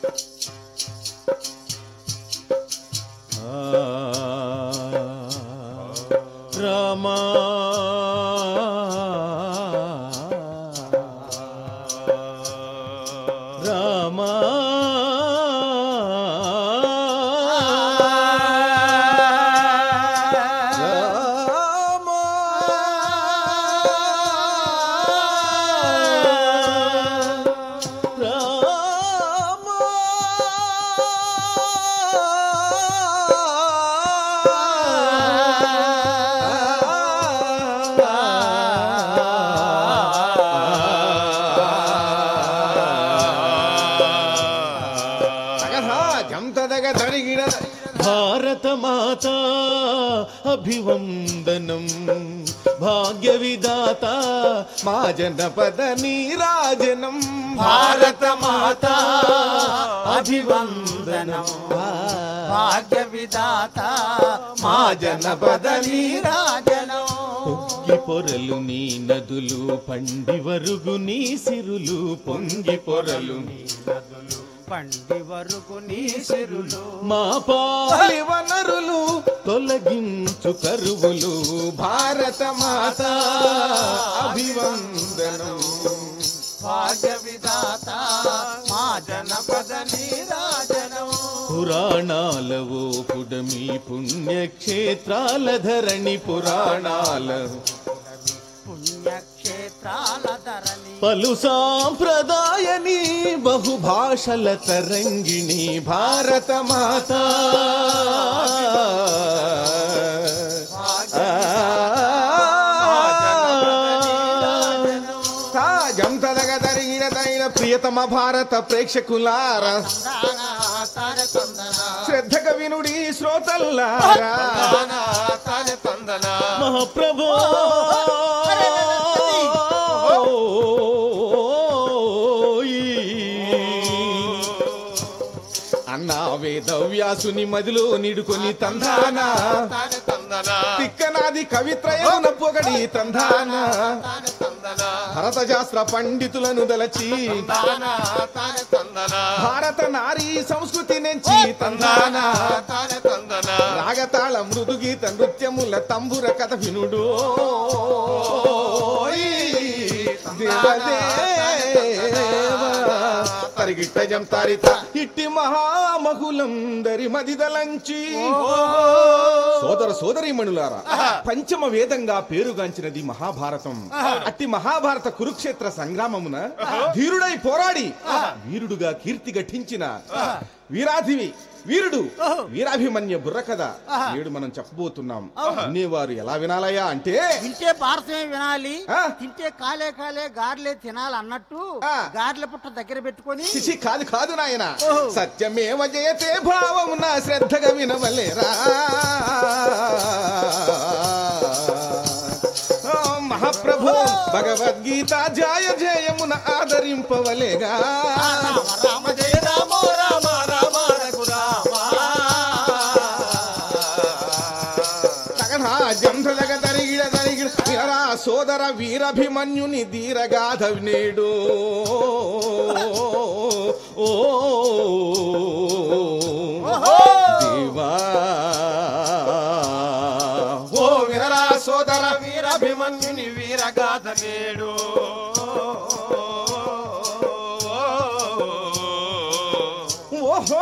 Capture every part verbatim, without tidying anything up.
రామా రామా భారత మాతా అభివందనం భాగ్య విధాత మా జనపద నీరాజనం. భారత మాతా అభివందనం భాగ్య విధాత మా జనపద నీరాజనం. పొంగి పొరలు నీ నదులు పండి వరుగు నీ సిరులు పొంగి పొరలు నీ నదులు పండి వరకు నీ సిరులు మా పాలి వనరులు తొలగించు కరువులు. భారత మాత అభివందనం భాగ్య విధాత మా జనపద నీరాజనం. పురాణాలవో పుడమి పుణ్యక్షేత్రాల ధరణి పురాణాల పుణ్యక్షేత్రాల ధరణి పలు సాంప్రదాయని బహుభాషల తరంగిణి. భారత మాత జంతదగ తరిగిన తైన ప్రియతమ భారత ప్రేక్షకులారా శ్రద్ధగా వినుడి శ్రోతల్లారా మహాప్రభు అన్నా వేదవ్యాసుని మదిలో నిడుకొని తందానా తిక్కనాది కవిత్రయమున పొగడి తందానా భరత శాస్త్ర పండితులను దలచి భారత నారీ సంస్కృతి నుంచి తందానా రాగతాళ మృదుగీత నృత్యముల తంబుర కథ వినుడు తరిగిట్ట జంతారిత ఇట్టి మహామహులందరి మదిదలంచి సోదర సోదరీమణులారా పంచమ వేదంగా పేరుగాంచినది మహాభారతం. అట్టి మహాభారత కురుక్షేత్ర సంగ్రామమున ధీరుడై పోరాడి వీరుడుగా కీర్తి గఠించిన వీరాధివి వీరుడు వీరాభిమన్య బుర్ర కథ నేడు మనం చెప్పబోతున్నాం. వినేవారు ఎలా వినాలయ్యా అంటే తింటే భారతమే వినాలి, తింటే కాలే కాలే గార్లే తినాలి అన్నట్టు గార్ల పుట్ట దగ్గర పెట్టుకొని చిచి కాదు కాదు నాయన సత్యమేవ జయతే భావమున శ్రద్ధగా వినవలేరా. మహాప్రభు భగవద్గీత జయ జయమున ఆదరింపవలేగా. రామ జయ రామ రామ రామ రఘురామ జంధలగ తరిగిడ తరిగిడ వీరా సోదర వీరభిమన్యుని ధీరగాథ నేడు ఓ దేవా ఓ వీరా సోదర వీరభిమన్యుని వీరగాథ నేడు. ఓహో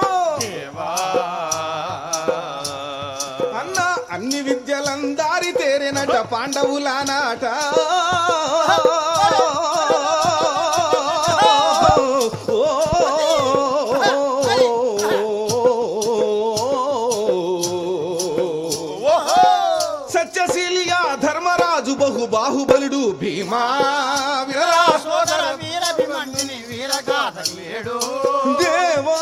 అన్న అన్ని విద్యలందారి తేరినట పాండవుల నాట సత్యశీలిగా ధర్మరాజు బహు బాహుబలుడు భీమా వీరా సోదర వీరభిమన్యుని వీరగాథ నేడు. దేవా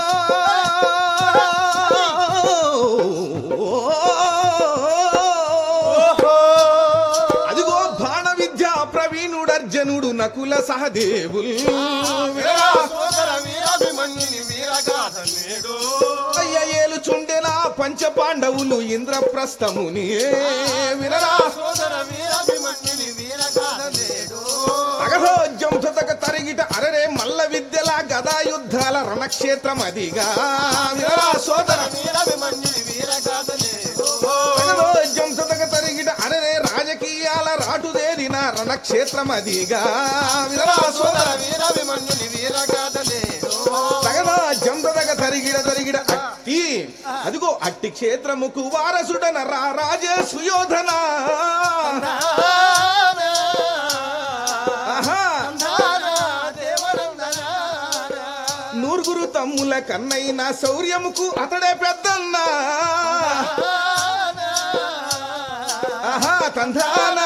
అదిగో బాణ విద్యా ప్రవీణుడర్జనుడు నకుల సహదేవులు సోదర వీరభిమన్యుని వీరగాథ నేడు. అయ్య ఏలుచుండెనా పంచ పాండవులు ఇంద్రప్రస్థముని వినరా సోదర వీరభిమన్యుని వీరగాథ నేడు. అగహోజ్యం తరిగిట అరరే మల్ల విద్యల గదాయుద్ధాల రణ రణక్షేత్రం అదిగా వినరా సోదర జంసదగ తరిగిట అరే రాజకీయాల రాటుదేరిన రణక్షేత్రం అదిగా వినరా సోదర తగదా జంసదగ తరిగిడ తరిగిడ అట్టి అదిగో అట్టి క్షేత్రముకు వారసుడన రా రాజే సుయోధన నూరుగురు తమ్ముల కన్నైన శౌర్యముకు అతడే పెద్దన్నా ఆహా తంధాన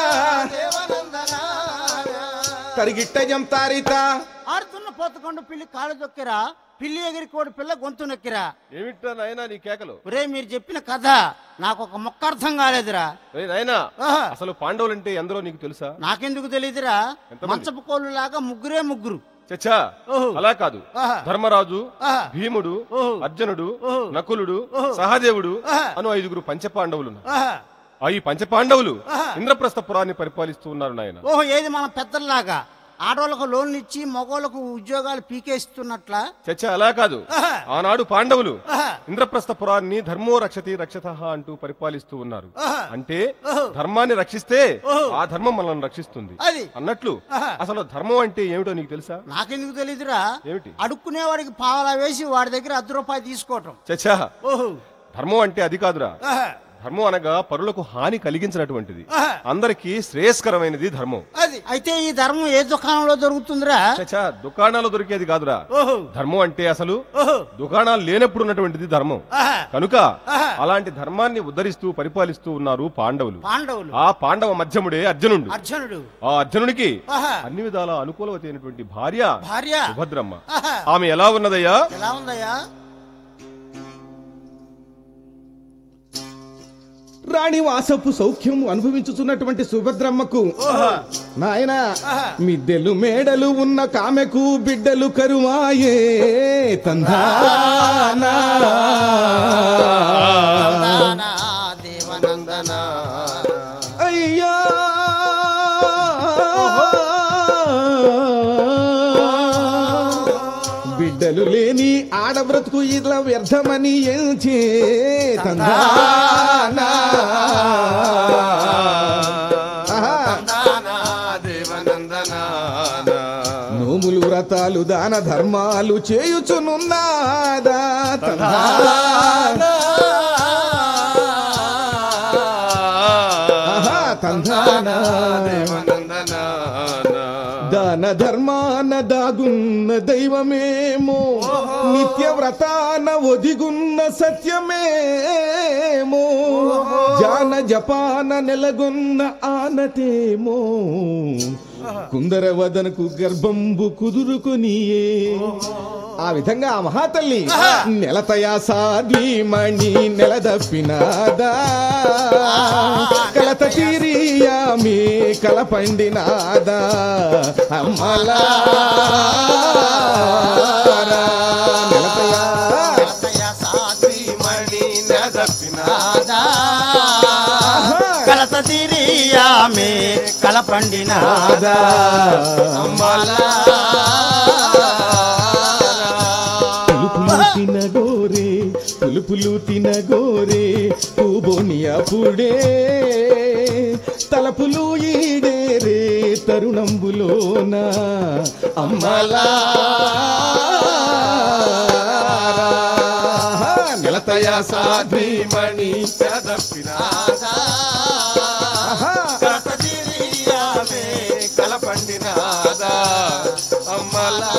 తరిగిట్ట జంతారిత ఆడుతున్న పోతకొండ పిల్లి కాళ్ళు దొక్కిరా, పిల్లి ఎగిరి కోడి పిల్ల గొంతు నొక్కిరా. ఏమిటా నాయనా నీ కేకలు? ఒరే మీరు చెప్పిన కథ నాకు ఒక మొక్క అర్థం కాలేదురా. నాయనా అసలు పాండవులంటే ఎందరో నీకు తెలుసా? నాకెందుకు తెలియదురా, మంచపు కోళ్ళు లాగా ముగ్గురే ముగ్గురు. చచ్చా అలా కాదు, ధర్మరాజు, భీముడు, అర్జునుడు, నకులుడు, సహదేవుడు అను ఐదుగురు పంచపాండవులు. ఈ పంచపాండవులు ఇంద్రప్రస్థపురాన్ని పరిపాలిస్తూ ఉన్నారు నాయన. ఓహో, ఏది మన పెద్దల్లాగా ఆడవాళ్ళకు లోన్లు ఇచ్చి మగవాళ్ళకు ఉద్యోగాలు పీకేస్తున్నట్లా? చచ్చా అలా కాదు, ఆనాడు పాండవులు ఇంద్రప్రస్థపురాన్ని ధర్మో రక్షతి రక్షత అంటూ పరిపాలిస్తూ ఉన్నారు. అంటే ధర్మాన్ని రక్షిస్తే ఆ ధర్మం మనల్ని రక్షిస్తుంది అన్నట్లు. అసలు ధర్మం అంటే ఏమిటో నీకు తెలుసా? నాకెందుకు తెలీదురా. ఏమిటి? అడుక్కునే వాడికి పావలా వేసి వాడి దగ్గర అర్ధ రూపాయి తీసుకోవటం. చచ్చా ధర్మం అంటే అది కాదురా. ధర్మం అనగా పరులకు హాని కలిగించినటువంటిది, అందరికి శ్రేయస్కరమైనది ధర్మం. అయితే ఈ ధర్మం ఏ దుకాణంలో దొరుకుతుందిరా? చచ్చా దుకాణాలు దొరికేది కాదురా. ధర్మం అంటే అసలు దుకాణాలు లేనప్పుడు ఉన్నటువంటిది ధర్మం. కనుక అలాంటి ధర్మాన్ని ఉద్ధరిస్తూ పరిపాలిస్తూ ఉన్నారు పాండవులు. పాండవులు ఆ పాండవ మధ్యముడే అర్జునుడు. అర్జునుడు ఆ అర్జునుడికి అన్ని విధాల అనుకూలవతి అయినటువంటి భార్య భార్య సుభద్రమ్మ. ఆమె ఎలా ఉన్నదయ్యా? ఎలా ఉందయ్యా? రాణివాసపు సౌఖ్యం అనుభవించుతున్నటువంటి సుభద్రమ్మకు నాయన మిద్దెలు మేడలు ఉన్న కామెకు బిడ్డలు కరువాయే తందానా దేవనందనా. అయ్యా బిడ్డలు లేని ఆడబ్రతుకు ఇలా వ్యర్థమని ఎంచే తందానా నోములు వ్రతాలు దాన ధర్మాలు చేయుచునున్నాదా తందానా తందానా దాన ధర్మాన దాగున్న దైవమేమో నిత్య వ్రతాన ఒదిగున్న సత్యమేమో జాన జపాన నెలగొన్న ఆనతేమో కుందర వదనకు గర్భంబు కుదురుకొనియే. ఆ విధంగా ఆ మహాతల్లి నెలతయా సాధీమణి నెలదప్పినాదా కలత తీరియామి కల పండినాదా అమ్మలా నెలతయా సాధీమణి నెలదప్పినాదా కలత తీరియామి కల పండినాదా అమ్మలా. తినగోరే పులుపులు తినగోరే పూబోని అప్పుడే తలపులు ఈడేరే తరుణంబులోన అమ్మలా నెలతయా సాధీమణి కల పండినాదా అమ్మలా.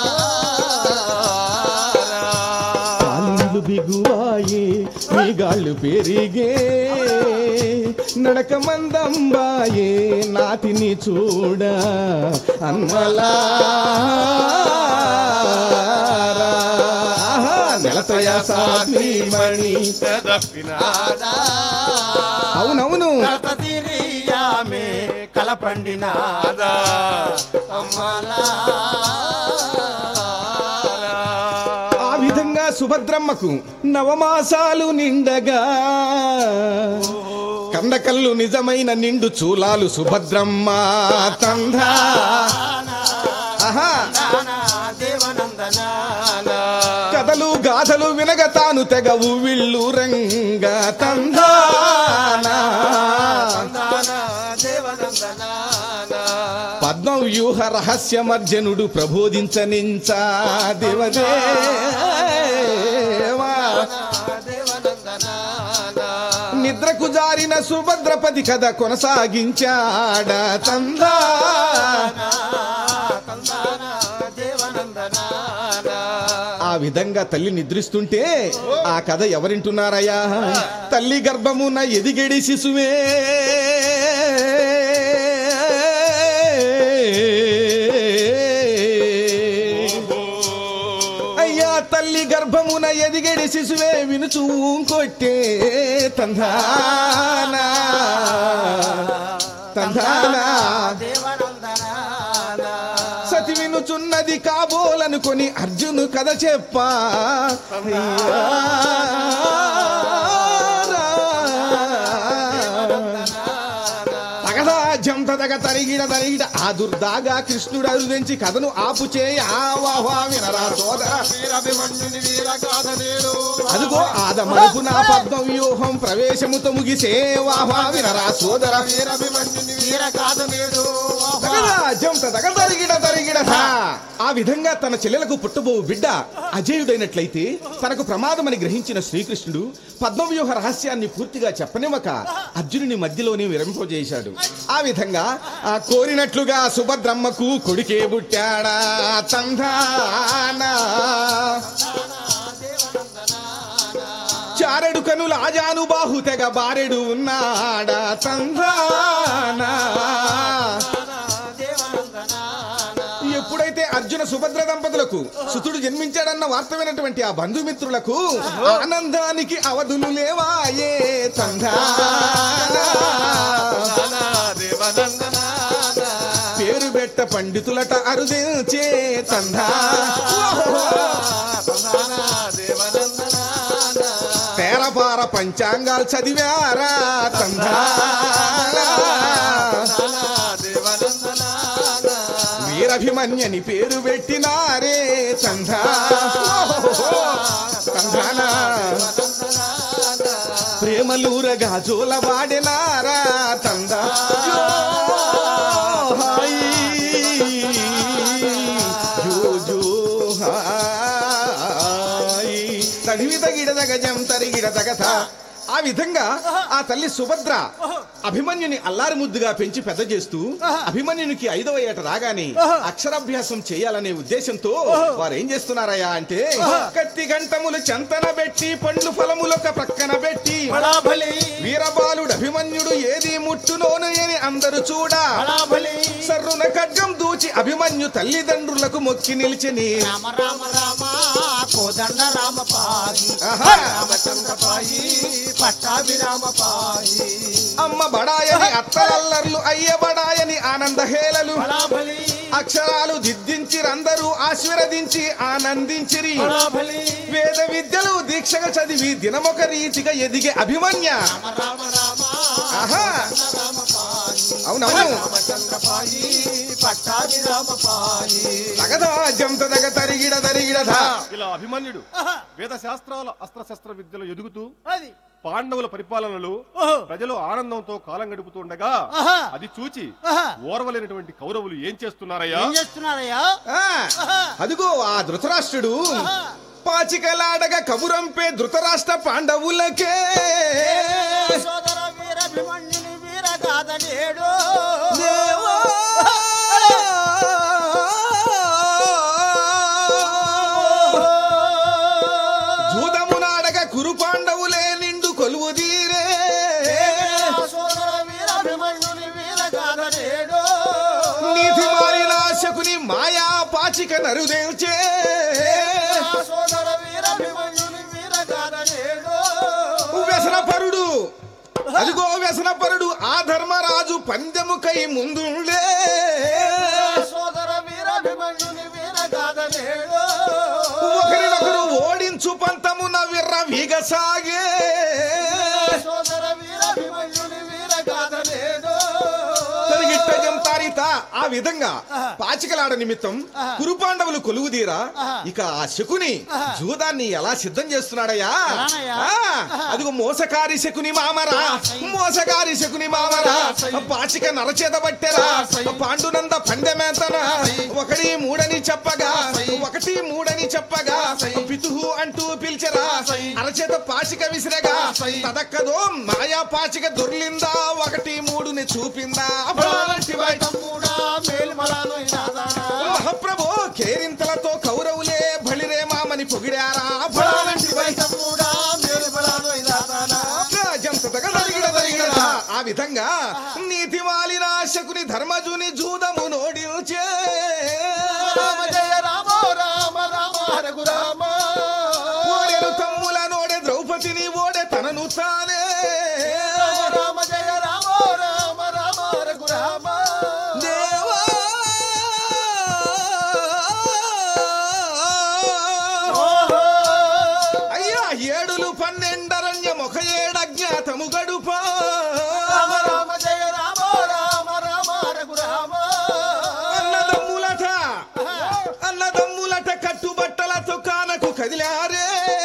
బిగువాయే మీగాళ్ళు పెరిగే నడక మందంబాయే నాతిని చూడ అమ్మలా నెలతయా సాధీమణి అవునవును కల పండినాదా అమ్మలా. సుభద్రమ్మకు నవమాసాలు నిండగా కందకల్లు నిజమైన నిండు చూలాలు సుభద్రమ్మ తందా దేవనందనా బాధలు వినగ తాను తెగవు విల్లు రంగ తందానా పద్మం వ్యూహ రహస్యమర్జనుడు ప్రబోధించనించా దేవదేవా నిద్రకు జారిన సుభద్రపతి కథ కొనసాగించాడ తందా ఆ విధంగా తల్లి నిద్రిస్తుంటే ఆ కథ ఎవరింటున్నారయ్యా? తల్లి గర్భమున ఎదిగెడి శిశువే అయ్యా తల్లి గర్భమున ఎదిగెడి శిశువే వినుచూ కొట్టే తందానా తందానా సతి వినుచున్నది కాబోలనుకొని అర్జును కథ చెప్పా తగదా జంతదగ తరిగిడ తరిగిడ ఆ దుర్దాగా కృష్ణుడు అరుదించి కథను ఆపు చేయ వినరా సోదర అదుగో ఆద మరుపు నా పద్మ వ్యూహం ప్రవేశముతో ముగిసే వాహా వినరా సోదర ఆ విధంగా తన చెల్లెలకు పుట్టబో బిడ్డ అజేయుడైనట్లయితే తనకు ప్రమాదమని గ్రహించిన శ్రీకృష్ణుడు పద్మవ్యూహ రహస్యాన్ని పూర్తిగా చెప్పనివ్వక అర్జునుని మధ్యలోనే విరంపజేశాడు. ఆ విధంగా ఆ కోరినట్లుగా సుభద్రమ్మకు కొడుకే పుట్టాడా తందానా చారెడు కనుల ఆజానుబాహు తెగ బారెడు ఉన్నాడా తందానా ఎప్పుడైతే అర్జున సుభద్ర దంపతులకు సుతుడు జన్మించాడన్న వార్త వినటువంటి ఆ బంధుమిత్రులకు ఆనందానికి అవధులు లేవాయే తందానా పేరు బెట్ట పండితులట అరుదించే తందానా తేరపార పంచాంగాలు చదివారా తందానా వీరభిమన్యని పేరు పెట్టినారే తందానా ప్రేమలూరగా జోలవాడినారా తందా తడివి తగిడద గజం తరిగిడ తగత. ఆ విధంగా ఆ తల్లి సుభద్ర అభిమన్యుని అల్లారి ముద్దుగా పెంచి పెద్ద చేస్తూ అభిమన్యునికి ఐదవ ఏట రాగానే అక్షరాభ్యాసం చేయాలనే ఉద్దేశంతో వారు ఏం చేస్తున్నారయ్యా అంటే కత్తి గంటములు చెంతన పెట్టి పండ్లు ఫలములొక ప్రక్కన పెట్టి వీరబాలుడు అభిమన్యుడు ఏది ముట్టునోను అని అందరూ చూడా సర్రున ఖడ్గం దూచి అభిమన్యు తల్లిదండ్రులకు మొక్కి నిలిచని అమ్మ బడాయని అత్తలల్లర్లు అయ్య బడాయని ఆనంద హేళలు అక్షరాలు దిద్దించిరందరూ ఆశీర్వదించి ఆనందించిరి వేద విద్యలు దీక్షగా చదివి దినమొక రీతిగా ఎదిగే అభిమన్య అవునవును ఇలా అభిమన్యుడు వేద శాస్త్రాల అస్త్ర శస్త్ర విద్యలు ఎదుగుతూ పాండవుల పరిపాలనలో ప్రజలు ఆనందంతో కాలం గడుపుతూ ఉండగా అది చూచి ఓర్వలేనటువంటి కౌరవులు ఏం చేస్తున్నారయ్యా చేస్తున్నారయ్యా అదిగో ఆ ధృతరాష్ట్రుడు పాచికలాడగా కబురంపే ధృతరాష్ట్ర పాండవులకే సోదర వీరభిమన్యుని వీరగాథనేడు జూదమునాడగా కురు పాండవులే నిండు కొలువు తీరే సోదర వీరభిమన్యుని వీరగాథనేడు నీతి మారినాశకుని మాయా పాచిక నరుదేల్చే సోదర వీరభిమన్యుని వీరగాథనేడు వ్యసనపరుడు అదిగో వ్యసనపరుడు ఆ ధర్మరాజు పందెముకై ముందుండే సోదర వీరభిమన్యుని వీరగాథనేడు ఒకరినొకరు ఓడించు పంతమున విర్ర వీగసాగే సోదర వీరభిమన్యుని వీరగాథనేడు తరిగిట్ట జంతారిత ఆ విధంగా పాచికలాడ నిమిత్తం కురుపాండవులు కొలువుదీరా ఇక ఆ శకుని జూదాన్ని ఎలా సిద్ధం చేస్తున్నాడయ్యా? అదిగో మోసకారి శకుని మామరా, మోసకారి శకుని మామరా, పాచిక నరచేత పట్టెరా, పాండునంద పందెమేతనా, ఒకటి మూడని చెప్పగా ఒకటి మూడని చెప్పగా పితుహు అంటూ పిలిచరా, అరచేత పాచిక విసిరగా తదక్కదో మాయా పాచిక దొర్లిందా, ఒకటి మూడుని చూపిందా. మహాప్రభు కేరింతలతో కౌరవులే బలిరే మామని పొగిడారా. ఆ విధంగా నీతి వాలిన శకుని ధర్మజుని జూదము నోడిల్చే. ఓడెను తమ్ముల నోడే ద్రౌపదిని ఓడే తనను తానే. దేవా అయ్యా ఏడులు పన్నెండరణ్యం ఒక ఏడజ్ఞాతము గడుపా. అన్నదమ్ములట అన్నదమ్ములట కట్టుబట్టలతో కానకు కదిలారే.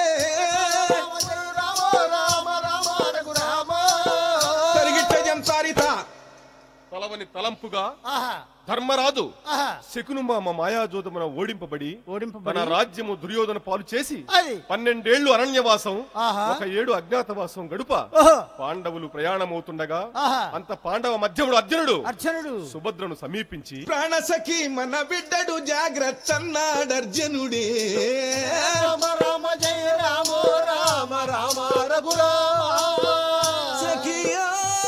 తరిగిట్ట జంతారిత తలవని తలంపుగా ధర్మరాజు శకును మామ మాయాజోదమున ఓడింపబడి తన రాజ్యము దుర్యోధన పాలు చేసి పన్నెండేళ్లు అరణ్యవాసం ఒక ఏడు అజ్ఞాతవాసం గడుప పాండవులు ప్రయాణమవుతుండగా అంత పాండవ మధ్యముడు అర్జునుడు అర్జునుడు సుభద్రను సమీపించి ప్రాణసఖి మన బిడ్డడు జాగ్రత్త అన్నాడు అర్జునుడే. రామ రామ జయ రామో రామ రామ రఘురామ సఖియా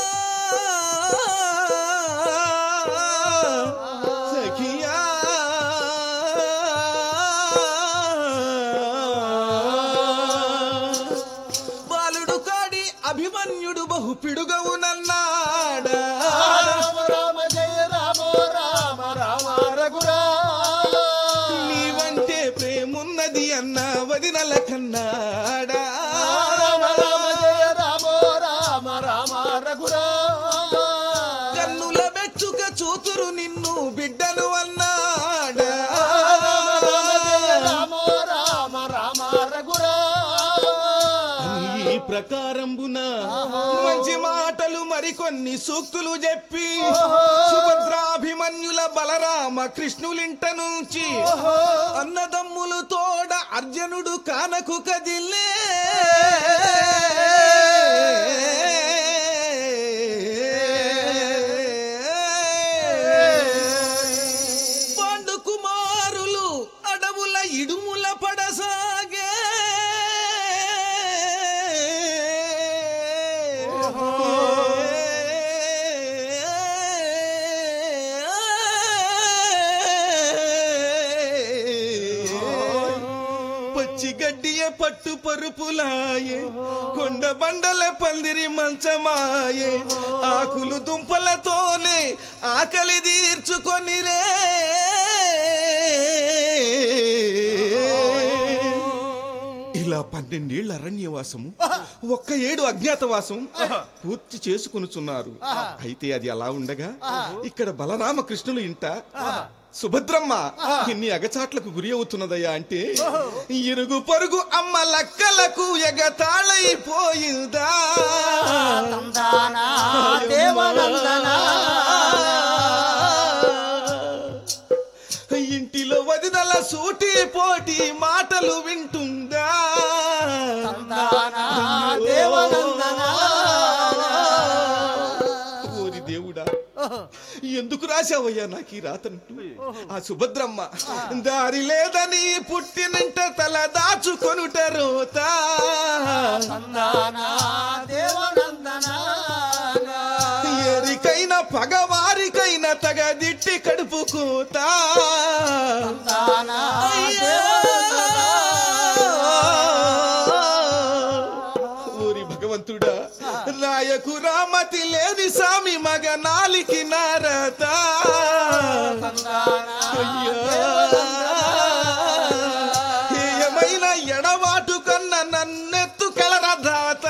సఖియా బాలుడు కాడి అభిమన్యుడు బహు పిడుగవునన్నాడా. రామ రామ జయ రామో రామ రామ రఘురామ నీవంటే ప్రేమున్నది అన్న వదినల కన్నాడా. రామ రామ జయ రామో రామ రామ రఘురామ కన్నుల బెచ్చుక చూతురు నిన్ను బిడ్డను అన్నాడా. రామో రామ రామ రఘురామ ఈ ప్రకారంబున మంచి మాటలు మరికొన్ని సూక్తులు చెప్పి సుభద్రాభిమన్యుల బలరామ కృష్ణులింట నుంచి అన్నదమ్ములు తోడ అర్జునుడు కానకు కదిలే. పాండు కుమారులు అడవుల ఇడుముల పడసాగే. పచ్చి గడ్డియ పట్టు పరుపులాయే, కొండ బండల పందిరి మంచమాయే, ఆకులు దుంపలతోనే ఆకలి తీర్చుకొని రే. ఇలా పన్నెండేళ్ల అరణ్యవాసము ఒక్క ఏడు అజ్ఞాతవాసం పూర్తి చేసుకొనుచున్నారు. అయితే అది అలా ఉండగా ఇక్కడ బలరామకృష్ణులు ఇంట సుభద్రమ్మ ఎన్ని అగచాట్లకు గురి అవుతున్నదయ్యా అంటే ఇరుగు పొరుగు అమ్మ లక్కలకు ఎగతాళైపోయిందా. ఇంటిలో వదినల సూటి పోటీ మాటలు వింటుందా. ఓరి దేవుడా, ఎందుకు రాశావయ్యా నాకు ఈ రాతంటూ. ఆ సుభద్రమ్మ దారి లేదని పుట్టినంట తల దాచుకొనుట రోతా. ఎరికైనా పగవారికైనా తగదిట్టి కడుపు కూతా. ఓరి భగవంతుడా, నాయకు రామతి లేని సామి మగ నాలికి నారత. ఏమైనా ఎడవాటు కన్నా నన్నెత్తు కలరదాత.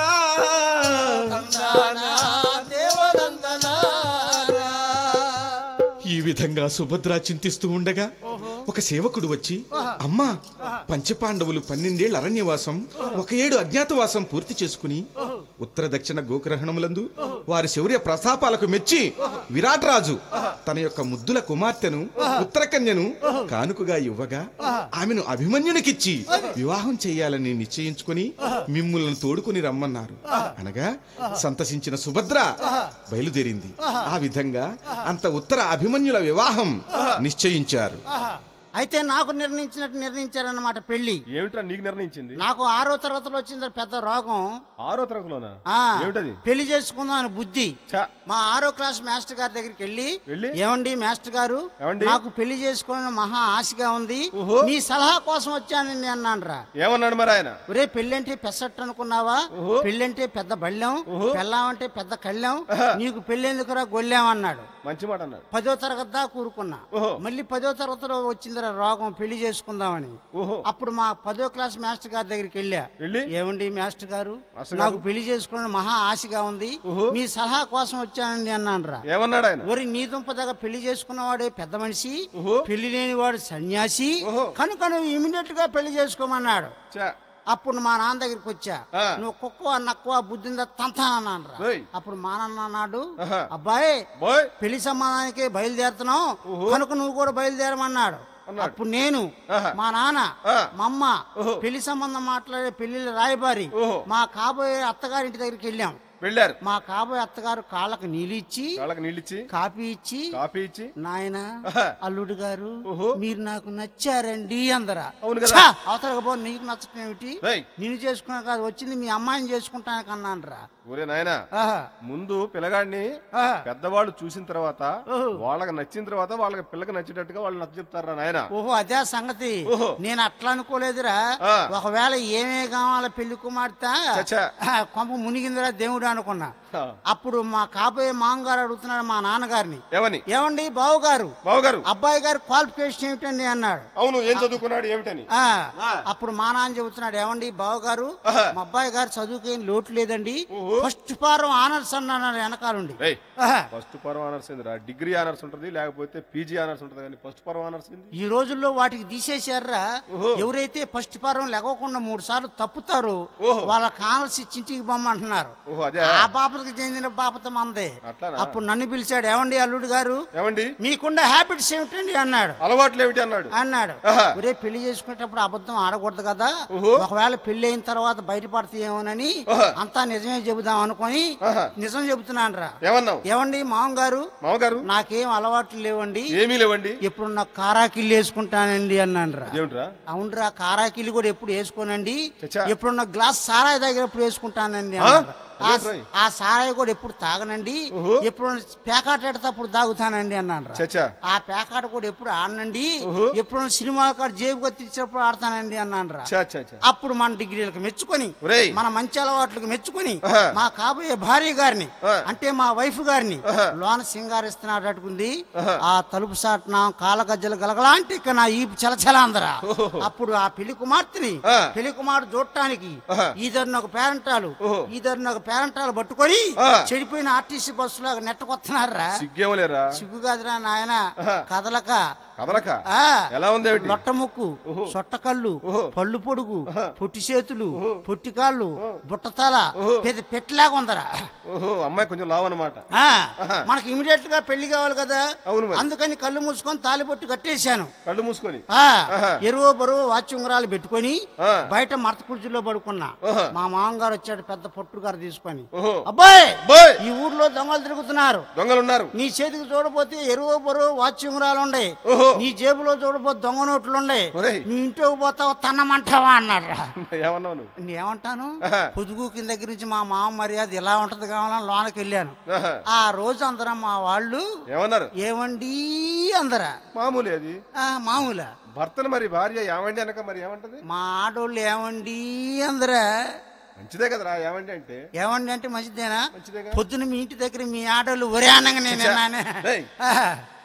విధంగా సుభద్ర చింతిస్తూ ఉండగా ఒక సేవకుడు వచ్చి, అమ్మా, పంచపాండవులు పన్నెండేళ్ల అరణ్యవాసం, ఒక ఏడు అజ్ఞాతవాసం పూర్తి చేసుకుని ఉత్తర దక్షిణ గోగ్రహణములందు వారి శౌర్య ప్రతాపాలకు మెచ్చి విరాట్ రాజు తన యొక్క ముద్దుల కుమార్తెను ఉత్తరకన్యను కానుకగా ఇవ్వగా ఆమెను అభిమన్యునికిచ్చి వివాహం చేయాలని నిశ్చయించుకుని మిమ్ములను తోడుకుని రమ్మన్నారు. అనగా సంతసించిన సుభద్ర బయలుదేరింది. ఆ విధంగా అంత ఉత్తర అభిమన్యుల వివాహం నిశ్చయించారు. అయితే నాకు నిర్ణయించినట్టు నిర్ణయించారన్నమాట పెళ్లి. ఏమిట్రా నీకు నిర్ణయించింది? నాకు ఆరో తరగతిలో వచ్చింది పెద్ద రోగం. ఆరో తరగతిలోనా? ఆ, ఏమిటది? పెళ్లి చేసుకుందాం అని బుద్ధి. ఛ! మా ఆరో క్లాస్ మాస్టర్ గారి దగ్గరికి వెళ్ళి, వెళ్ళి? ఏమండి మాస్టర్ గారు, ఏమండి? నాకు పెళ్లి చేసుకోవాలని మహా ఆశగా ఉంది, ఓహో. మీ సలహా కోసం వచ్చానని అన్నాను రా. ఏమన్నాడు మరి ఆయన? ఒరే, పెళ్ళంటే పెసట్టు అనుకున్నావా? ఓహో. పెళ్ళంటే పెద్ద బళ్ళెం, ఓహో. పెళ్ళామంటే పెద్ద కళ్ళెం, ఆహా. నీకు పెళ్ళెందుకురా గొళ్ళెం అన్నాడు. మంచి మాట అన్నాడు. పదో తరగతి దా కూరుకున్నా. ఓహో. మళ్ళీ పదో తరగతిలో వచ్చిందిరా రోగం, పెళ్లి చేసుకుందామని. ఓహో. అప్పుడు మా పదో క్లాస్ మాస్టర్ గారి దగ్గరికి వెళ్ళా. వెళ్ళి? ఏమండి మాస్టర్ గారు, మాస్టర్ నాకు గారు? పెళ్లి చేసుకోవడం మహా ఆశగా ఉంది, ఓహో. మీ సలహా కోసం వచ్చానండి అన్నాను రా. ఏమన్నాడు ఆయన? ఒరి, నీ దుంపదగా పెళ్లి చేసుకున్నవాడే పెద్ద మనిషి, ఓహో. పెళ్లి లేని వాడు సన్యాసి, ఓహో. కనుక నువ్వు ఇమీడియట్ గా పెళ్లి చేసుకోమన్నాడు. ఛ! అప్పుడు మా నాన్న దగ్గరికి వచ్చా. ఆ. నువ్వు కుక్కవ నక్కువ బుద్ధిందా తంతానన్నాను రా. ఓయ్. అప్పుడు మా నాన్న అన్నాడు, ఆహా. అబ్బాయి, బోయ్ పెళ్లి సంబంధానికి బయలుదేరుతున్నావు ఓహో. కనుక నువ్వు కూడా బయలుదేరమన్నాడు. అన్నాడు. అప్పుడు నేను, ఆహా. మా నాన్న, ఆ. మా అమ్మ ఓహో. పెళ్లి సంబంధం మాట్లాడే పెళ్లిళ్ళ రాయబారి ఓహో. మా కాబోయే అత్తగారింటి దగ్గరికి వెళ్ళాం. వెళ్ళారు. మా కాబోయే అత్తగారు కాళ్ళకు నీళ్ళు ఇచ్చి, వాళ్ళకి నీళ్ళిచ్చి కాఫీ ఇచ్చి, కాఫీ ఇచ్చి, నాయన ఆహా. అల్లుడు గారు, ఓహో. మీరు నాకు నచ్చారండి అందరా. అవును కదా. అవతలకి పో, నీకు నచ్చటం ఏమిటి, ఏయ్. నిన్ను చేసుకున్నా కాదు, వచ్చింది మీ అమ్మాయిని చేసుకుంటాను అన్నాను రా. ఒరే నాయనా, ఆహా. ముందు పిల్లగాడిని ఆహా. పెద్దవాళ్ళు చూసిన తర్వాత ఓహో. వాళ్ళకి నచ్చిన తర్వాత వాళ్ళకి పిల్లకి నచ్చేటట్టుగా వాళ్ళు నచ్చ చెప్తారా నాయన? ఓహో, అదే సంగతి. ఓహో. నేను అట్లా అనుకోలేదురా. ఆ. ఒకవేళ ఏమే కావాల పెళ్లి కుమార్తె, చచ్చా. ఆ, కొంప మునిగిందిరా దేవుడు అనుకున్నా. ఆ. అప్పుడు మా కాబోయే మామగారు అడుగుతున్నాడు మా నాన్నగారిని, ఏమని? ఏమండి బావు గారు, బావగారు, అబ్బాయి గారు క్వాలిఫికేషన్ ఏమిటండి అన్నాడు. అవును, ఏం చదువుకున్నాడు ఏమిటని? ఆ, ఆ. అప్పుడు మా నాన్న చెబుతున్నాడు, ఏమండి బావు గారు, ఆహా. మా అబ్బాయి గారు చదువుకేం లోటు లేదండి, ఓహో. ఫస్ట్ ఫారం ఆనర్స్ అన్నాడు వెనకాలండి. ఏయ్, ఆహా. ఫస్ట్ పర్వ ఆనర్స్ ఏందిరా? డిగ్రీ ఆనర్స్ ఉంటది, లేకపోతే పీజీ ఆనర్స్ ఉంటది, కానీ ఫస్ట్ పర్వ ఆనర్స్ ఏంది? ఈ రోజుల్లో వాటికి తీసేశారా. ఓహో. ఎవరైతే ఫస్ట్ ఫారం లెగకుండా మూడు సార్లు తప్పుతారో ఓహో. వాళ్ళ కానల్సి చింటికి బొమ్మంటున్నారు. ఓహో, అదే. ఆ బాపతకి చెందిన బాపత మందే. అట్లానా? అప్పుడు నన్ను పిలిచాడు, ఏమండి అల్లుడు గారు, ఏమండి మీకుండే హ్యాబిట్స్ ఏమిటండి అన్నాడు. అలవాట్లు ఏమిటి అన్నాడు? అన్నాడు ఆహా. ఒరే, పెళ్లి చేసుకునేటప్పుడు అబద్ధం ఆడకూడదు కదా, ఓహో. ఒకవేళ పెళ్లి అయిన తర్వాత బయటపడతాయేమోనని ఆహా. అంతా నిజమే చెబుదాం అనుకొని ఆహా. నిజం చెబుతున్నాను రా. ఏమన్నావు? ఏమండి మామగారు, మామగారు, నాకేం అలవాట్లు లేవండి, ఏమీ లేవండి. ఎప్పుడు నాకు కారాకిల్లు వేసుకుంటానండి అన్నాను రా. ఏమిట్రా? అవునరా, కారాకిల్లు కూడా ఎప్పుడు వేసుకోనండి, చచ్చా. ఎప్పుడున్న గ్లాస్ సారాయి దగ్గర ఎప్పుడు వేసుకుంటానండి ఆ? అన్నాడు. ఆ- అదేంట్రా? ఆ సారాయి కూడా ఎప్పుడు తాగనండి, ఓహో. ఎప్పుడు పేకాటేటప్పుడు తాగుతానండి అన్నాను రా. చచ్చా. ఆ పేకాట కూడా ఎప్పుడు ఆడనండి, ఓహో. ఎప్పుడు సినిమా కాడ జేబు కత్తిచ్చినప్పుడు ఆడతానండి అన్నాను రా. చా, చా, చా. అప్పుడు మన డిగ్రీలకు మెచ్చుకొని, ఒరేయ్. మన మంచి అలవాట్లకు మెచ్చుకొని, ఆహా. మా కాబోయే భార్య గారిని, ఆ. అంటే మా వైఫ్ గారిని ఆహా. లోన సింగారిస్తున్నాడు అటుకుంది. ఆహా. ఆ తలుపు సాటున కాల గజ్జలు గలగలాంటి ఇక నా ఈ చలచల అందరా. ఓహో. అప్పుడు ఆ పెళ్లి కుమార్తెని, ఆ. పెళ్లి కుమారుడు చూడటానికి ఆహా. ఈధరిని ఒక పేరంటాలు, ఓహో. ఈధరిని ఒక పేరంటాలు పట్టుకొని ఆ. చెడిపోయిన ఆర్టీసీ బస్సులో నెట్టకొస్తున్నారా. సిగ్గేమలేరా? సిగ్గు కాదురా నాయన, ఆహా. కదలక కదలక ఆ ఎలా ఉంది ఏమిటి? లొట్ట ముక్కు, ఓహో. సొట్టకళ్ళు, ఓహో. పళ్ళు పొడుగు, ఆహా. పొట్టి చేతులు, ఓహో. పొట్టి కాళ్ళు, ఓహో. బుట్టతల, ఓహో. పెద్ద పెట్టలాగా ఉందరా. ఓహో, అమ్మాయి కొంచెం లావు అన్నమాట. ఆ, ఆహా. మనకి ఇమీడియట్ గా పెళ్లి కావాలి కదా, అవును మరి. అందుకని కళ్ళు మూసుకొని తాలిబొట్టు కట్టేశాను. కళ్ళు మూసుకొని ఆ, ఆహా. ఎరువు బరువు వాచి ఉంగరాలు పెట్టుకొని ఆ. బయట మరత కుర్చీలో పడుకున్నా. ఆహా. మా మామగారు వచ్చాడు పెద్ద పొట్టు గారు తీసుకొని. ఓహో. అబ్బాయి, బోయ్, ఈ ఊర్లో దొంగలు తిరుగుతున్నారు, దొంగలు ఉన్నారు. నీ చేతికి చూడబోతే ఎరువు బరువు వాచి ఉంగరాలు ఉండే, ఓహో. నీ జేబులో చూడబోతే దొంగ నోట్లు ఉండే, ఒరేయ్. నీ ఇంటికి పోతావు తన్నమంటావా అన్నాడు. ఏమన్నావు నువ్వు? నేనేమంటాను, ఆహా. పొదుగు కింద దగ్గర నుంచి మా మామ మర్యాద ఇలా ఉంటది కావాలని లోనకి వెళ్ళాను. ఆహా. ఆ రోజు అందరం మా వాళ్ళు ఏమన్నారు? ఏమండి అందరా. మామూలే అది. ఆ, మామూలా. భర్తను మరి భార్య ఏమండి అనక మరి ఏమంటది? మా ఆడోళ్ళు ఏమండి అందరా. మంచిదే కదరా ఏమండి అంటే. ఏమండి అంటే మంచిదేనా? మంచిదేగా. పొద్దున మీ ఇంటి దగ్గర మీ ఆడోళ్ళు ఒరే అనగా నేను చచ్చా. విన్నానే. రేయ్. ఆహా.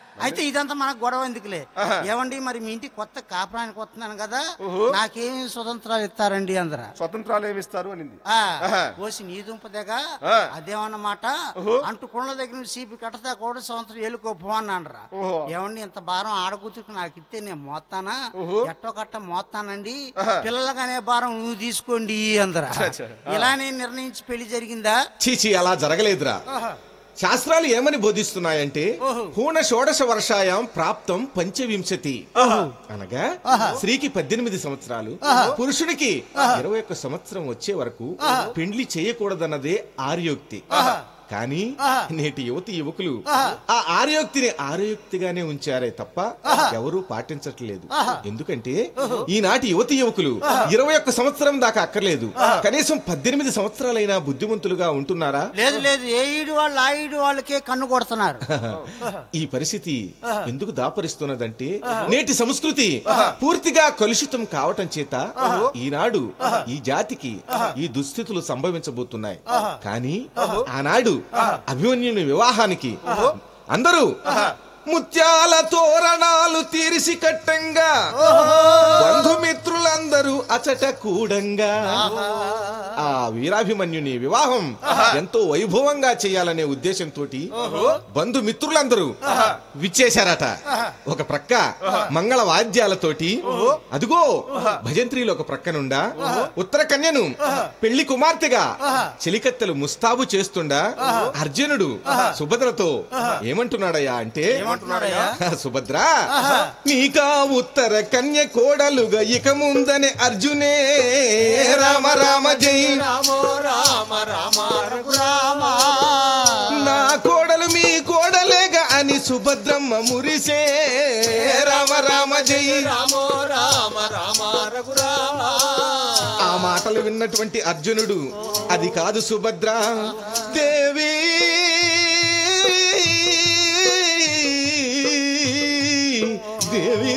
అయితే ఇదంతా మనకు గొడవ ఎందుకులే. ఏమండి మరి మీ ఇంటికి కొత్త కాపురానికి వస్తున్నాను కదా, నాకేమి స్వతంత్రాలు ఇస్తారండి అందర. స్వతంత్రాలు ఏమి ఇస్తారు అనింది. పోసి నీ దుంపదేగా అదేమన్నమాట అంటూ కొండ దగ్గర నుంచి సీపి కట్టదా కూడా సంవత్సరం ఏలుకోపో అన్నాడరా. ఏమండి ఇంత భారం ఆడకూతురికి నాకు ఇస్తే నేను మోస్తానా, ఎట్టో కట్ట మోస్తానండి, పిల్లలకనే భారం నువ్వు తీసుకోండి అందరా. ఇలానే నిర్ణయించి పెళ్లి జరిగిందా? చీచి అలా జరగలేదురా. శాస్త్రాలు ఏమని బోధిస్తున్నాయంటే హూణ షోడశ వర్షాయాం ప్రాప్తం పంచవింశతి అనగా స్త్రీకి పద్దెనిమిది సంవత్సరాలు, పురుషుడికి ఇరవై ఒక్క సంవత్సరం వచ్చే వరకు పెండ్లి చేయకూడదన్నదే ఆర్యోక్తి. కానీ నేటి యువతి యువకులు ఆ ఆర్యోక్తిని ఆర్యోక్తిగానే ఉంచారే తప్ప ఎవరూ పాటించట్లేదు. ఎందుకంటే ఈనాటి యువతి యువకులు ఇరవై ఒక్క సంవత్సరం దాకా అక్కర్లేదు, కనీసం పద్దెనిమిది సంవత్సరాలైనా బుద్ధిమంతులుగా ఉంటున్నారా? లేదు లేదు, ఏ ఈడు వాళ్ళు ఆ ఈడు వాళ్ళకే కన్ను కొడుతున్నారు. ఈ పరిస్థితి ఎందుకు దాపరిస్తున్నదంటే నేటి సంస్కృతి పూర్తిగా కలుషితం కావటం చేత ఈనాడు ఈ జాతికి ఈ దుస్థితులు సంభవించబోతున్నాయి. కానీ ఆనాడు అభిమన్యుని వివాహానికి అందరూ ముత్యాల తోరణాలు తీరిసి కట్టంగా బంధుమిత్రులందరూ అచట కూడంగా ఆ వీరాభిమన్యుని వివాహం ఎంతో వైభవంగా చేయాలనే ఉద్దేశంతో బంధుమిత్రులందరూ విచ్చేశారట. ఒక ప్రక్క మంగళ వాద్యాలతోటి, అదుగో భజంత్రీలు ఒక ప్రక్కనుండా ఉత్తర కన్యను పెళ్లి కుమార్తెగా చెలికత్తెలు ముస్తాబు చేస్తుండా అర్జునుడు సుభద్రతో ఏమంటున్నాడయ్యా అంటే, సుభద్ర నీకా ఉత్తర కన్య కోడలుగా ఇక ముందనే అర్జునే రామ రామ జై రామ రామ రామ రామ నా కోడలు మీ కోడలేగా అని సుభద్రమ్మ మురిసే రామ రామ జై రామ రామ రామ రఘురామ. ఆ మాటలు విన్నటువంటి అర్జునుడు అది కాదు సుభద్ర దేవి దేవి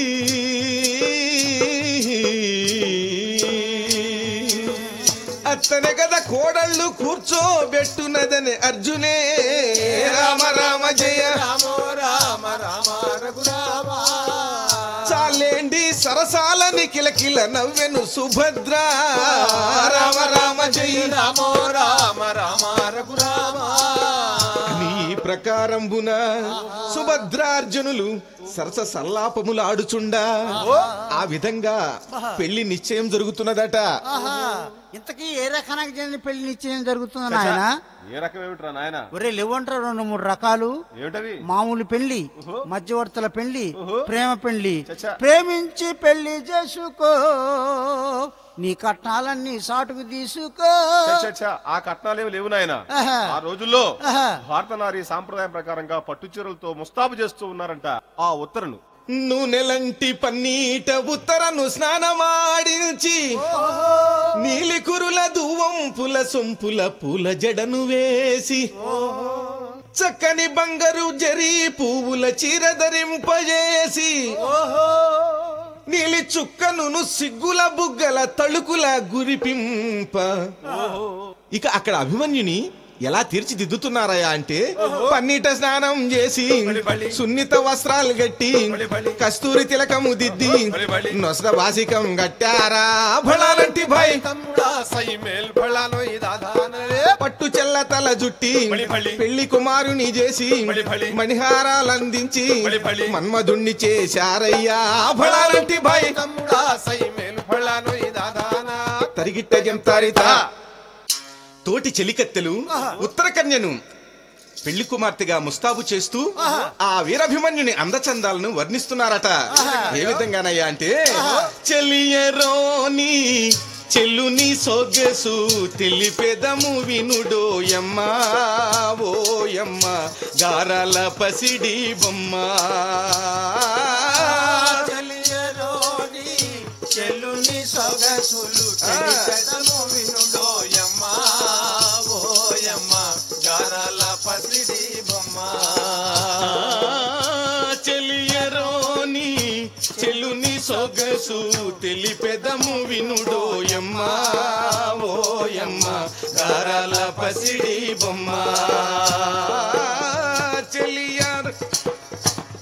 అత్తనే కదా కోడళ్ళు కూర్చోబెట్టునదని అర్జునే రామ రామ జయ రామ రామ రామ రఘురామ. చాలేండి సరసాలని కిలకిల నవ్వెను సుభద్ర రామ రామ జయ రామ రామ రామ రఘురామ. నీ ప్రకారంబున సుభద్రార్జునులు సరస సల్లాపములు ఆడుచుండా ఆ విధంగా పెళ్లి నిశ్చయం జరుగుతున్నదట. ఇంతకీ ఏ రకానికి చెందిన పెళ్లి నిశ్చయం జరుగుతుంది నాయన? ఏ రకం ఏమిట్రా నాయన? ఒరే లేవంటారు రెండు మూడు రకాలు. ఏమిటవి? మామూలు పెళ్లి, మధ్యవర్తుల పెళ్లి, ప్రేమ పెళ్లి. ప్రేమించి పెళ్లి చేసుకో, నీ కట్నాలన్నీ సాటుకు తీసుకో. ఆ కట్నాలేమి లేవు నాయన. ఆ రోజుల్లో భారత నారీ సాంప్రదాయం ప్రకారంగా పట్టు చీరలతో ముస్తాబు చేస్తూ ఉన్నారంట ఆ ఉత్తరను. నూనెలంటి పన్నీట ఉత్తరను స్నానమాడించి నీలి కురుల దువ్వంపుల సొంపుల పూల జడను వేసి చక్కని బంగారు జరీ పువ్వుల చీర ధరింపజేసి నీలి చుక్కను సిగ్గుల బుగ్గల తళుకుల గురిపింప ఇక అక్కడ అభిమన్యుని ఎలా తీర్చిదిద్దుతున్నారయా అంటే పన్నీట స్నానం చేసి సున్నిత వస్త్రాలు గట్టి కస్తూరి తిలకము దిద్ది నొసర వాసికం గట్టారా భళాలంటి భయ్ పట్టు చెల్ల తల జుట్టి పెళ్లి కుమారుని చేసి మణిహారాలందించి మన్మధుణ్ణి చేశారయ్యా భళాలంటి భయ్ తరిగిట్ట జంతారిత. తోటి చెలికత్తెలు ఉత్తర కన్యను పెళ్లి కుమార్తెగా ముస్తాబు చేస్తూ ఆ వీరాభిమన్యుని అందచందాలను వర్ణిస్తున్నారట. ఏ విధంగానయ్యా అంటే, చెలియరోని చెల్లుని సొగసు తెలిపెదము వినుడోయమ్మ ఓయమ్మ గారాల పసిడి బొమ్మ. చెలియరోని చెల్లుని సొగసులు తెలిపెదము వినుడోయమ్మ ఓయమ్మ గారాల పసిడి బొమ్మ. చెలియరోని చెల్లుని సొగసు తెలిపెదము వినుడోయమ్మ ఓయమ్మ గారాల పసిడి బొమ్మ. చెలియర్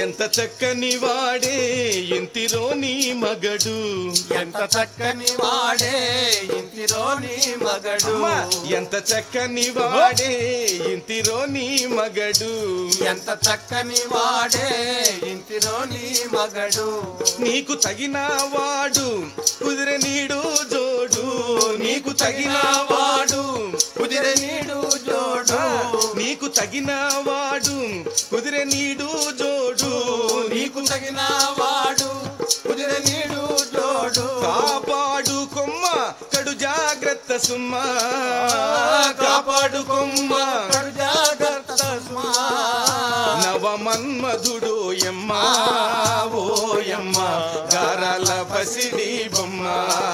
ఎంత చక్కని వాడే ఇంతిరో నీ మగడు, ఎంత చక్కని వాడే ఇంటిలో నీ మగడు, ఎంత చక్కని వాడే ఇంతిరో నీ మగడు, ఎంత చక్కని వాడే ఇంటిలో నీ మగడు, నీకు తగిన వాడు కుదిరే నీడు జోడు, నీకు తగిన వాడు కుదిరే నీడు జోడు, నీకు తగిన వాడు కుదిరే నీడు జోడు, నీకు తగిన వాడు కుదిరే నీడు జోడు, కాపాడు కొమ్మ కడు జాగ్రత్త సుమ్మ, కాపాడు కొమ్మ కడు జాగ్రత్త సుమా, నవ మన్మధుడు ఎమ్మ ఓయమ్మ గారాల పసిడి బొమ్మ,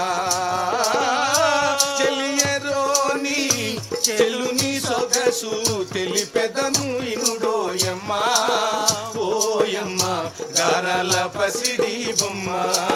చెలియరోని చెల్లుని సొగసు తెలిపెదను ఇనుడోయమ్మ ఓయమ్మ గారాల పసిడి బొమ్మ,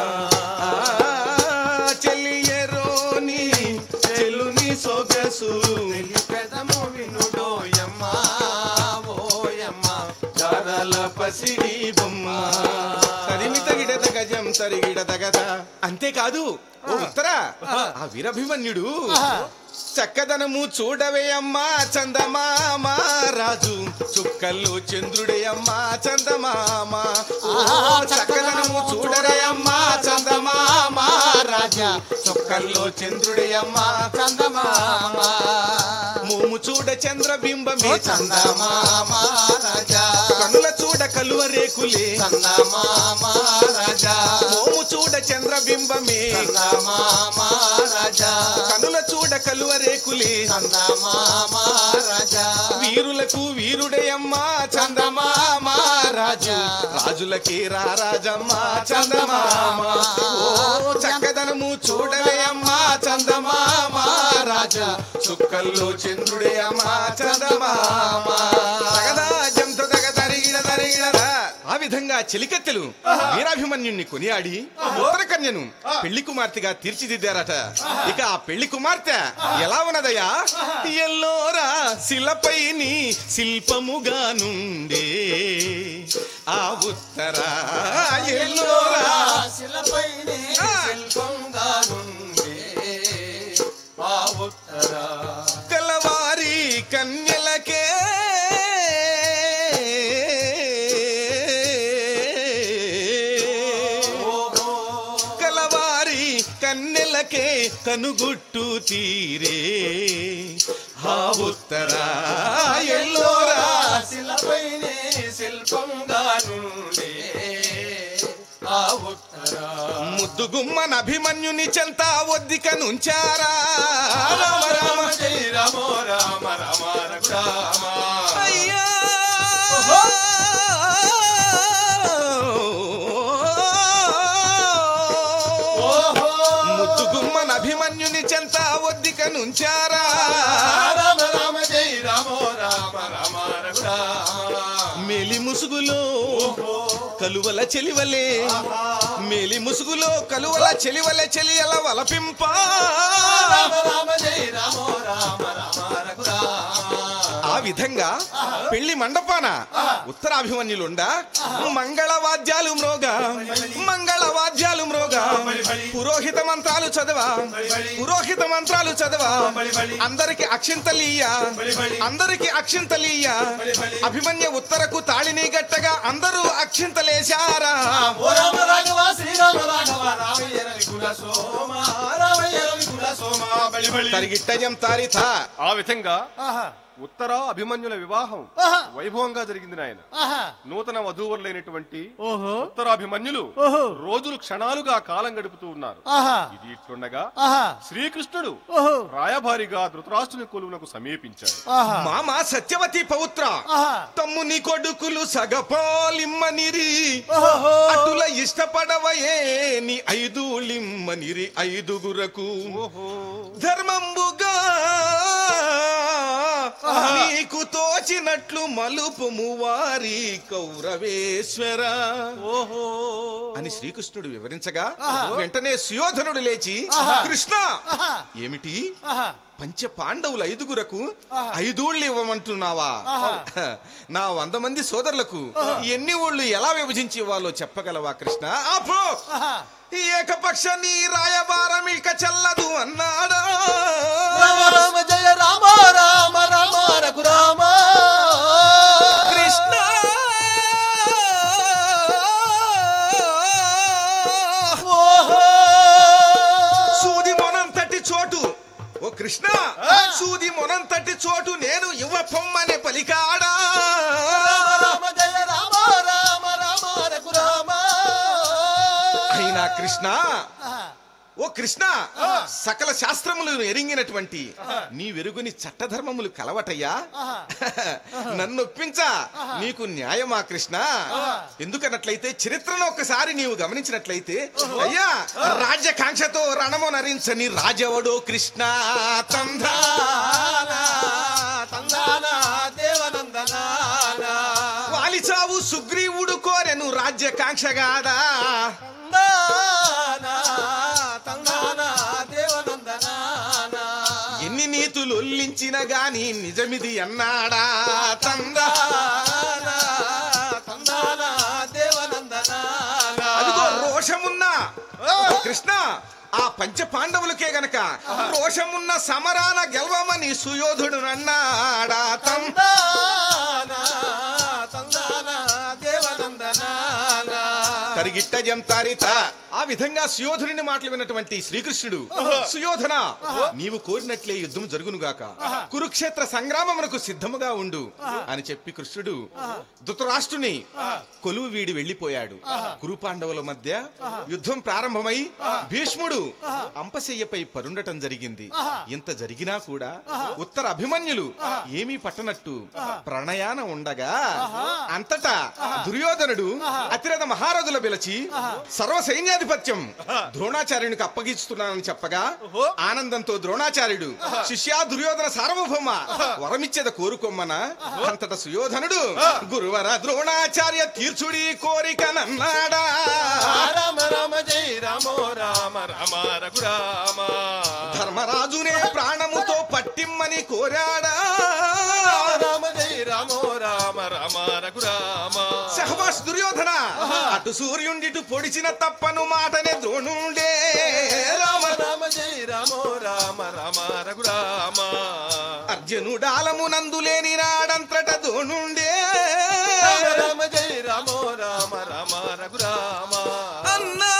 చెలియరోని చెల్లుని సొగసు పెదము వినుడోయమ్మ ఓయమ్మ గారాల పసిడి బొమ్మ, తరిమిత గిడత గజం తరిగిడ తగద. అంతేకాదు ఓ ఉత్తరా, ఆ వీరభిమన్యుడు చక్కదనము చూడవే అమ్మా చందమామ రాజు, చుక్కల్లో చంద్రుడే అమ్మా చందమామ, చక్కదనము చూడరే అమ్మా చందమామ రాజా, చుక్కల్లో చంద్రుడే అమ్మా చందమామ, మోము చూడ చంద్రబింబమే చందమామ రాజా, కనుల చూడ కలువ రేకులే చందమామ రాజా, మోము చూడ చంద్రబింబమే చందమామ రాజా, కనుల చూడ కలువ రేకులే చందమామ రాజా, వీరులకు వీరుడే అమ్మా చందమామ రాజు, రాజులకే రారాజమ్మ చందమామ, ఓ చక్కదనము చూడవే అమ్మా చందమామ రాజు, చుక్కల్లో చంద్రుడే అమ్మా చందమామ, తగదా జంతు తగ తరిగిడ తరిగిడదా. ఆ విధంగా చెలికత్తెలు వీరాభిమన్యుణ్ణి కొనియాడి ఉత్తర కన్యను పెళ్లి కుమార్తెగా తీర్చిదిద్దారట. ఇక ఆ పెళ్లి కుమార్తె ఎలా ఉన్నదయ్యా, ఎల్లోరా శిలపై నీ శిల్పముగా నుండే ఆ ఉత్తర, ఎల్లోరా శిలపై నీ శిల్పంగా నుండే ఆ ఉత్తర, తెల్లవారి కన్యలకే కలవారి కన్నెలకే కనుగుట్టు తీరే ఆ ఉత్తర, ఎల్లోరా శిలపై నీ శిల్పంగా నుండే ఆ ఉత్తర, ముద్దుగుమ్మన అభిమన్యుని చెంత ఒద్దిక నుంచారా, రామ రామ జై రామో రామ రామ రామ, అయ్యా ముద్దుగుమ్మన అభిమన్యుని చెంత ఒద్దిక నుంచారా, రామ రామ జై రామో రామ రామ రామ, మేలి ముసుగులో కలువల చెలివలే, మేలి ముసుగులో కలువల చెలివలే చెలియల వలపింప, రామ రామ జై రామో రామ రామ రఘురామ, ఆ విధంగా పెళ్లి మండపాన ఉత్తరాభిమన్యులుండా మంగళ వాద్యాలు మ్రోగా, మంగళ వాద్యాలు మ్రోగా, పురోహిత మంత్రాలు చదవా, పురోహిత మంత్రాలు చదవా, అందరికి అక్షింతలీయ, అందరికి అక్షింతలీయ, అభిమన్య ఉత్తరకు తాళిని గట్టగా అందరూ అక్షింతలేశారా, ఓ రామ రాఘవ శ్రీరామ రాఘవ రామయ్య రఘుల సోమ రామయ్య రఘుల సోమ, బలి బలి తరిగిట్టజం తారిత. ఆ విధంగా ఉత్తర అభిమన్యుల వివాహం ఆహా. వైభవంగా జరిగింది నాయన. ఆహా. నూతన వధూవరులైనటువంటి ఓహో. ఉత్తరాభిమన్యులు ఓహో. రోజులు క్షణాలుగా కాలం గడుపుతూ ఉన్నారు. ఆహా. ఇది ఇట్లుండగా ఆహా. శ్రీకృష్ణుడు ఓహో. రాయభారిగా ధృతరాష్ట్రుని కొలువునకు సమీపించాడు. ఆహా. మామ సత్యవతి పౌత్ర ఆహా. తమ్ముని కొడుకులు సగపాలిమ్మనిరి, ఓహో. అటుల ఇష్టపడవయే నీ ఐదు లిమ్మనిరి ఐదుగురకు ధర్మంబుగా నీకు తోచినట్లు మలుపుము వారి కౌరవేశ్వర ఓహో. అని శ్రీకృష్ణుడు వివరించగా వెంటనే సుయోధనుడు లేచి, కృష్ణ ఏమిటి పంచ పాండవులు ఐదుగురకు ఐదూళ్ళు ఇవ్వమంటున్నావా? నా వంద మంది సోదరులకు ఎన్ని ఊళ్ళు ఎలా విభజించి ఇవ్వాలో చెప్పగలవా కృష్ణ? ఆపో, ఏకపక్ష నీ రాయబారం ఇక చెల్లదు అన్నాడా. రామ జయ రామ రామ రామ రఘురామ కృష్ణ సూది మొనంతటి చోటు, ఓ కృష్ణ సూది మొనంతటి చోటు నేను యువ పొమ్మనే పలికాడా. రామ జయ రామ రామ రామ రఘురామ అయినా కృష్ణ, ఓ కృష్ణ సకల శాస్త్రములు ఎరింగినటువంటి నీ వెరుగుని చట్టధర్మములు కలవటయ్యా. నన్నొప్పించా నీకు న్యాయమా కృష్ణ? ఎందుకన్నట్లయితే చరిత్రలో ఒకసారి నీవు గమనించినట్లయితే అయ్యా రాజ్యకాంక్షతో రణము నరించని రాజవడో కృష్ణ. తందానా తందానా దేవనందనా వాలిచావు సుగ్రీవుడు కోరెను రాజ్యకాంక్షగాదా. ఎన్ని నీతులు ఒల్లించిన గాని నిజమిది అన్నాడా. తందానా తందానా దేవనందనా. అదిగో రోషమున్నా కృష్ణ ఆ పంచ పాండవులకే గనక రోషమున్న సమరాన గెలవమని సుయోధుడు అన్నాడా. తందానా తందానా దేవనందనా. తరిగిట్ట జంతారిత. ఆ విధంగా సుయోధనుని మాటలు విన్నటువంటి శ్రీకృష్ణుడు, సుయోధన నీవు కోరినట్లే యుద్ధం జరుగునుగాక, కురుక్షేత్ర సంగ్రామమునకు సిద్ధముగా ఉండు అని చెప్పి కృష్ణుడు ధృతరాష్ట్రుని కొలువు వీడి వెళ్లిపోయాడు. కురు పాండవుల మధ్య యుద్ధం ప్రారంభమై భీష్ముడు అంపశయ్యపై పరుండటం జరిగింది. ఇంత జరిగినా కూడా ఉత్తర అభిమన్యులు ఏమీ పట్టనట్టు ప్రణయాన ఉండగా అంతటా దుర్యోధనుడు అతిరథ మహారథుల పిలిచి సర్వ సైన్యాధిపత్యం ద్రోణాచార్యునికి అప్పగిస్తున్నానని చెప్పగా ఆనందంతో ద్రోణాచార్యుడు, శిష్యా దుర్యోధన సార్వభౌమ వరమిచ్చేద కోరుకోమ్మన. అంతట సుయోధనుడు, గురువర ద్రోణాచార్య తీర్చుడి కోరికనన్నాడా. రామ రామ జయ రామో రామ రామ రఘురామ ధర్మరాజునే ప్రాణముతో పట్టిమ్మని కోరాడా. రామ జయ రామో రామ రామ రఘురామ సహవాస్ దుర్యోధన అటు సూర్యుండిటు పొడిచిన తప్పను మాటనే ద్రోణుండే. రామ రామ జయ రామో రామ రామ రఘురామ అర్జునుడాలము నందులేని నాడంతట ద్రోణుండే. రామ రామ జయ రామో రామ రామ రఘురామ అన్నా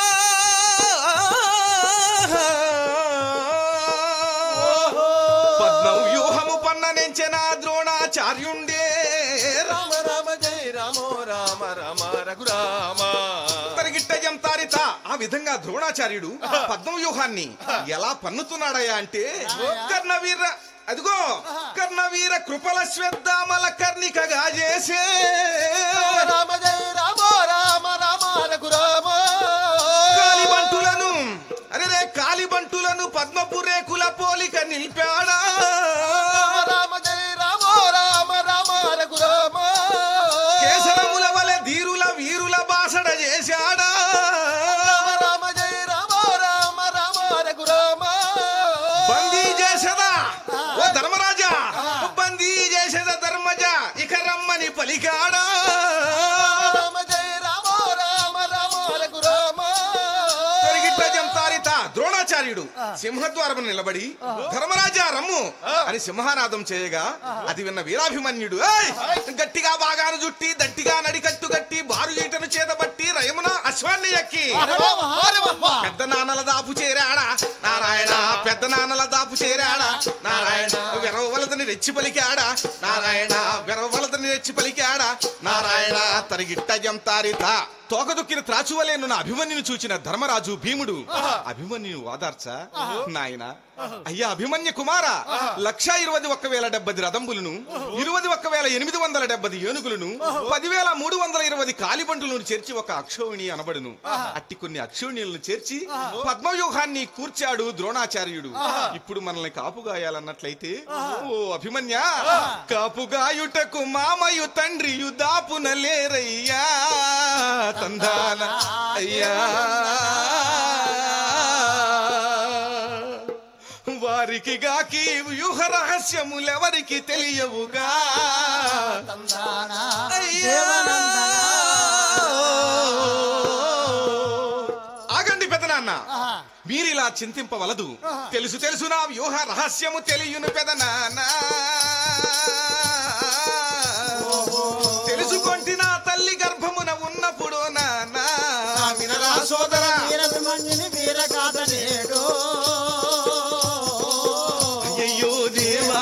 పద్మవ్యూహము పన్ననెంచెన ద్రోణాచార్యుండే. రామ రామ జయ రామో రామ రామ రఘురామ తరిగిట్ట జంతారిత. ఆ విధంగా ద్రోణాచార్యుడు పద్మవ్యూహాన్ని ఎలా పన్నుతున్నాడయా అంటే, కర్ణవీర అదిగో కర్ణవీర కృపల శ్రద్ధామల కర్ణికగా చేసే. రామ జయ రామో రామ రామ రఘురామ కాలిబంటులను అరే రే కాలిబంటులను పద్మపురేకుల పోలిక నిలిపాడా. రామ జయ రామో రామ రామ రఘురామ కేసరముల వలె ధీరుల వీరుల బాసడ చేశాడా. రామ జయ రామో రామ రామ రఘురామ బందీ చేసదా ఓ ధర్మరాజా, బందీ చేసద ధర్మజ ఇక రమ్మని పలికాడా. రామ జయ రామో రామ రామ రఘురామ తరిగిట్ట జంతారిత. ద్రోణాచార్యుడు సింహద్వారము నిలబడి ధర్మరాజా రమ్ము అని సింహనాదం చేయగా అది విన్న వీరాభిమన్యుడు, ఏయ్ గట్టిగా బాగాను జుట్టి దట్టిగా నడికట్టు గట్టి బారు ఈటను చేతబట్టి రయమున అశ్వాన్ని ఎక్కి పెద్ద నాన్నల దాపు చేరాడా నారాయణ. పెద్ద నాన్నల దాపు చేరాడా నారాయణ. వెరవలదని రెచ్చి పలికాడా నారాయణ. వెరవలదని రెచ్చి పలికాడా నారాయణ. తరిగిట్ట జంతారిత. తోకదొక్కిన త్రాచువలేను నా అభిమన్యుని చూచిన ధర్మరాజు భీముడు అభిమన్యుని వాదార్చ, నాయన అయ్యా అభిమన్య కుమార, లక్ష ఇరవై ఒక్క వేల డెబ్బది రథంబులను, ఇరవై ఒక్క వేల ఎనిమిది వందల డెబ్బది ఏనుగులను, పదివేల మూడు వందల ఇరవై కాలిబంటులను చేర్చి ఒక అక్షోణి అనబడును. అట్టి కొన్ని అక్షోణిలను చేర్చి పద్మవ్యూహాన్ని కూర్చాడు ద్రోణాచార్యుడు. ఇప్పుడు మనల్ని కాపుగాయాలన్నట్లయితే ఓ అభిమన్యు అభిమన్య కాపుగాయుటకు మామయు తండ్రియు దాపున లేరయ్యా తందాన అయ్యా వారికి గాకి వ్యూహ రహస్యములెవరికి తెలియవుగా అయ్యా. ఆగండి పెదనాన్న, మీరిలా చింతింపవలదు. తెలుసు తెలుసు నా వ్యూహ రహస్యము తెలియను పెదనాన్న. తెలుసుకొంటి నా తల్లి గర్భమున ఉన్నప్పుడు నాన్న వినరా సోదరా అయ్యో దేవా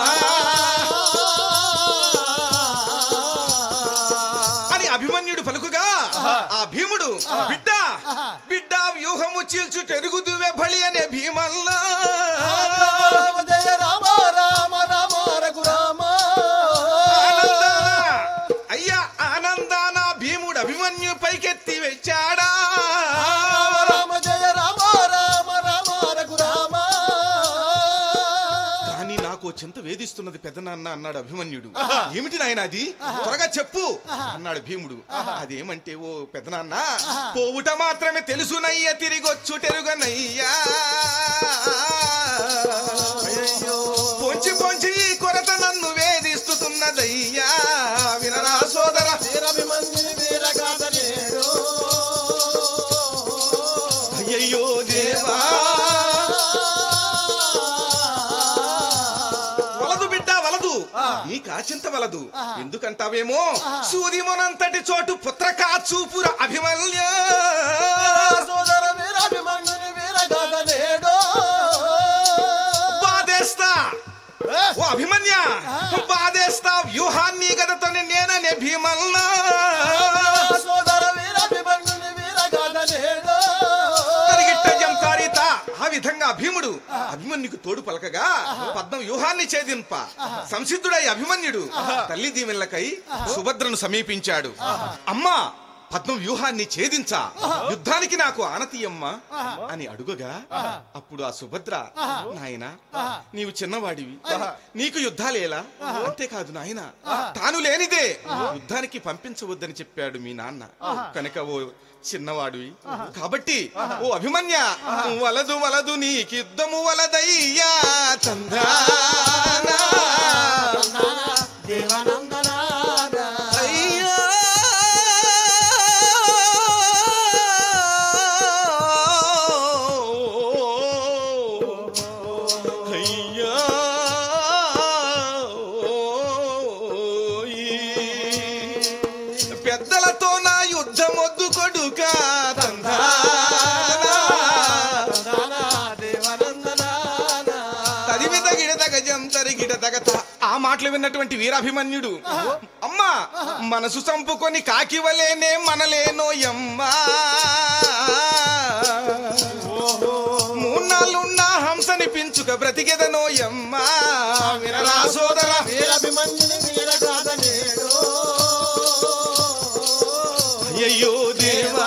అని అభిమన్యుడు పలుకుగా ఆ భీముడు బిడ్డ బిడ్డ వ్యూహము చీల్చు తెరుగుదువే బలి అనే భీమల్లా అయ్యా ఆనందాన భీముడు అభిమన్యు పైకెత్తి వెచ్చాడా కానీ నాకు చింత వేధిస్తున్నది పెద్దనాన్న అన్నాడు అభిమన్యుడు. ఏమిటి నాయన అది, త్వరగా చెప్పు అన్నాడు భీముడు. అదేమంటే ఓ పెద్దనాన్న, పోవుట మాత్రమే తెలుసునయ్య తిరిగొచ్చు తెరుగనయ్యా. పొంచి పొంచి ఈ కొరత నన్ను వేధిస్తున్నదయ్యా వినరా సోదర అయ్యయ్యో దేవా వలదు బిడ్డ వలదు, నీ కాచింత వలదు. ఎందుకంటావేమో సూర్యమునంతటి చోటు పుత్రకా చూపుర అభిమన్య బాధేస్తా ఓ అభిమన్య బాధేస్తా వ్యూహాన్ని గదతోని నేననే భీమల్లా ఆ విధంగా భీముడు అభిమన్యుకు తోడు పలకగా పద్మ వ్యూహాన్ని ఛేదింప సంసిద్ధుడై అభిమన్యుడు తల్లి దీవెనలకై సుభద్రను సమీపించాడు. అమ్మా పద్మ వ్యూహాన్ని ఛేదించా, యుద్ధానికి నాకు ఆనతీయమ్మ అని అడుగగా అప్పుడు ఆ సుభద్ర, నాయనా నీవు చిన్నవాడివి, నీకు యుద్ధాలేలా, అంతేకాదు నాయన తాను లేనిదే యుద్ధానికి పంపించవద్దని చెప్పాడు మీ నాన్న. కనుక ఓ చిన్నవాడివి కాబట్టి ఓ అభిమన్య వలదు వలదు నీకు యుద్ధము వలదయ్యా చంద్రానా అయ్యా అయ్యా పెద్దలతో నా యుద్ధం వద్దు కొడుకా తదివిద గిడత గజం తరిగిడ తగత. ఆ మాటలు విన్నటువంటి వీరాభిమన్యుడు, అమ్మా మనసు చంపుకొని కాకివలేనే మనలేనోయమ్మా, మూన్నాళ్ళున్నా హంసని పించుక బ్రతికెదనోయమ్మా వినరా సోదర అయ్యో దేవా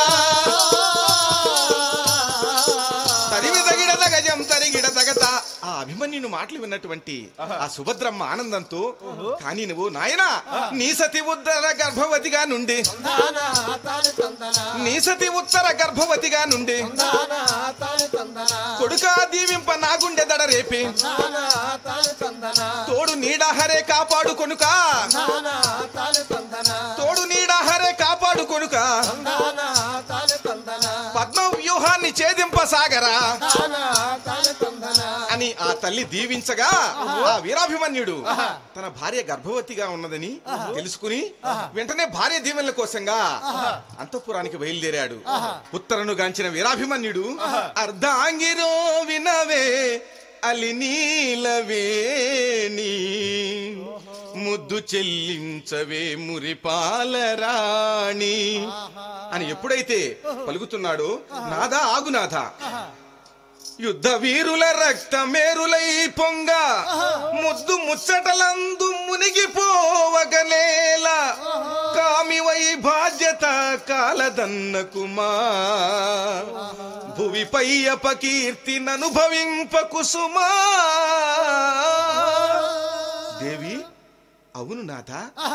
తరివిద గిడత గజం తరిగిడ తగత. ఆ అభిమన్యుని మాటలు విన్నటువంటి ఆ సుభద్రమ్మ ఆనందంతో, కానీ నువ్వు నాయనా నీ సతి ఉత్తర గర్భవతిగా నుండి నీ సతి ఉత్తర గర్భవతిగా నుండి కొడుకా దీవింప నా గుండె దడ రేపి తోడు నీడాహరే కాపాడు కొనుక తోడు నీడాహరే కాపాడు కొనుక పద్మ వ్యూహాన్ని ఛేదింప సాగరా అని ఆ తల్లి దీవించగా ఆ వీరాభిమన్యుడు తన భార్య గర్భవతిగా ఉన్నదని తెలుసుకుని వెంటనే భార్య దీవెనల కోసంగా అంతఃపురానికి బయలుదేరాడు. ఉత్తరను గాంచిన వీరాభిమన్యుడు అర్ధాంగిరో వినవే అలి నీలవేణి ముద్దు చెల్లించవే మురిపాలరాణి అని ఎప్పుడైతే పలుకుతున్నాడో, నాదా ఆగునాథ యుద్ధ వీరుల రక్తమేరులై పొంగ ముద్దు ముచ్చటలందు మునిగిపోవగనేల కామివై బాధ్యత కాలదన్నకుమా భువిపై అపకీర్తి ననుభవింప కుసుమా దేవి అవును నాథ,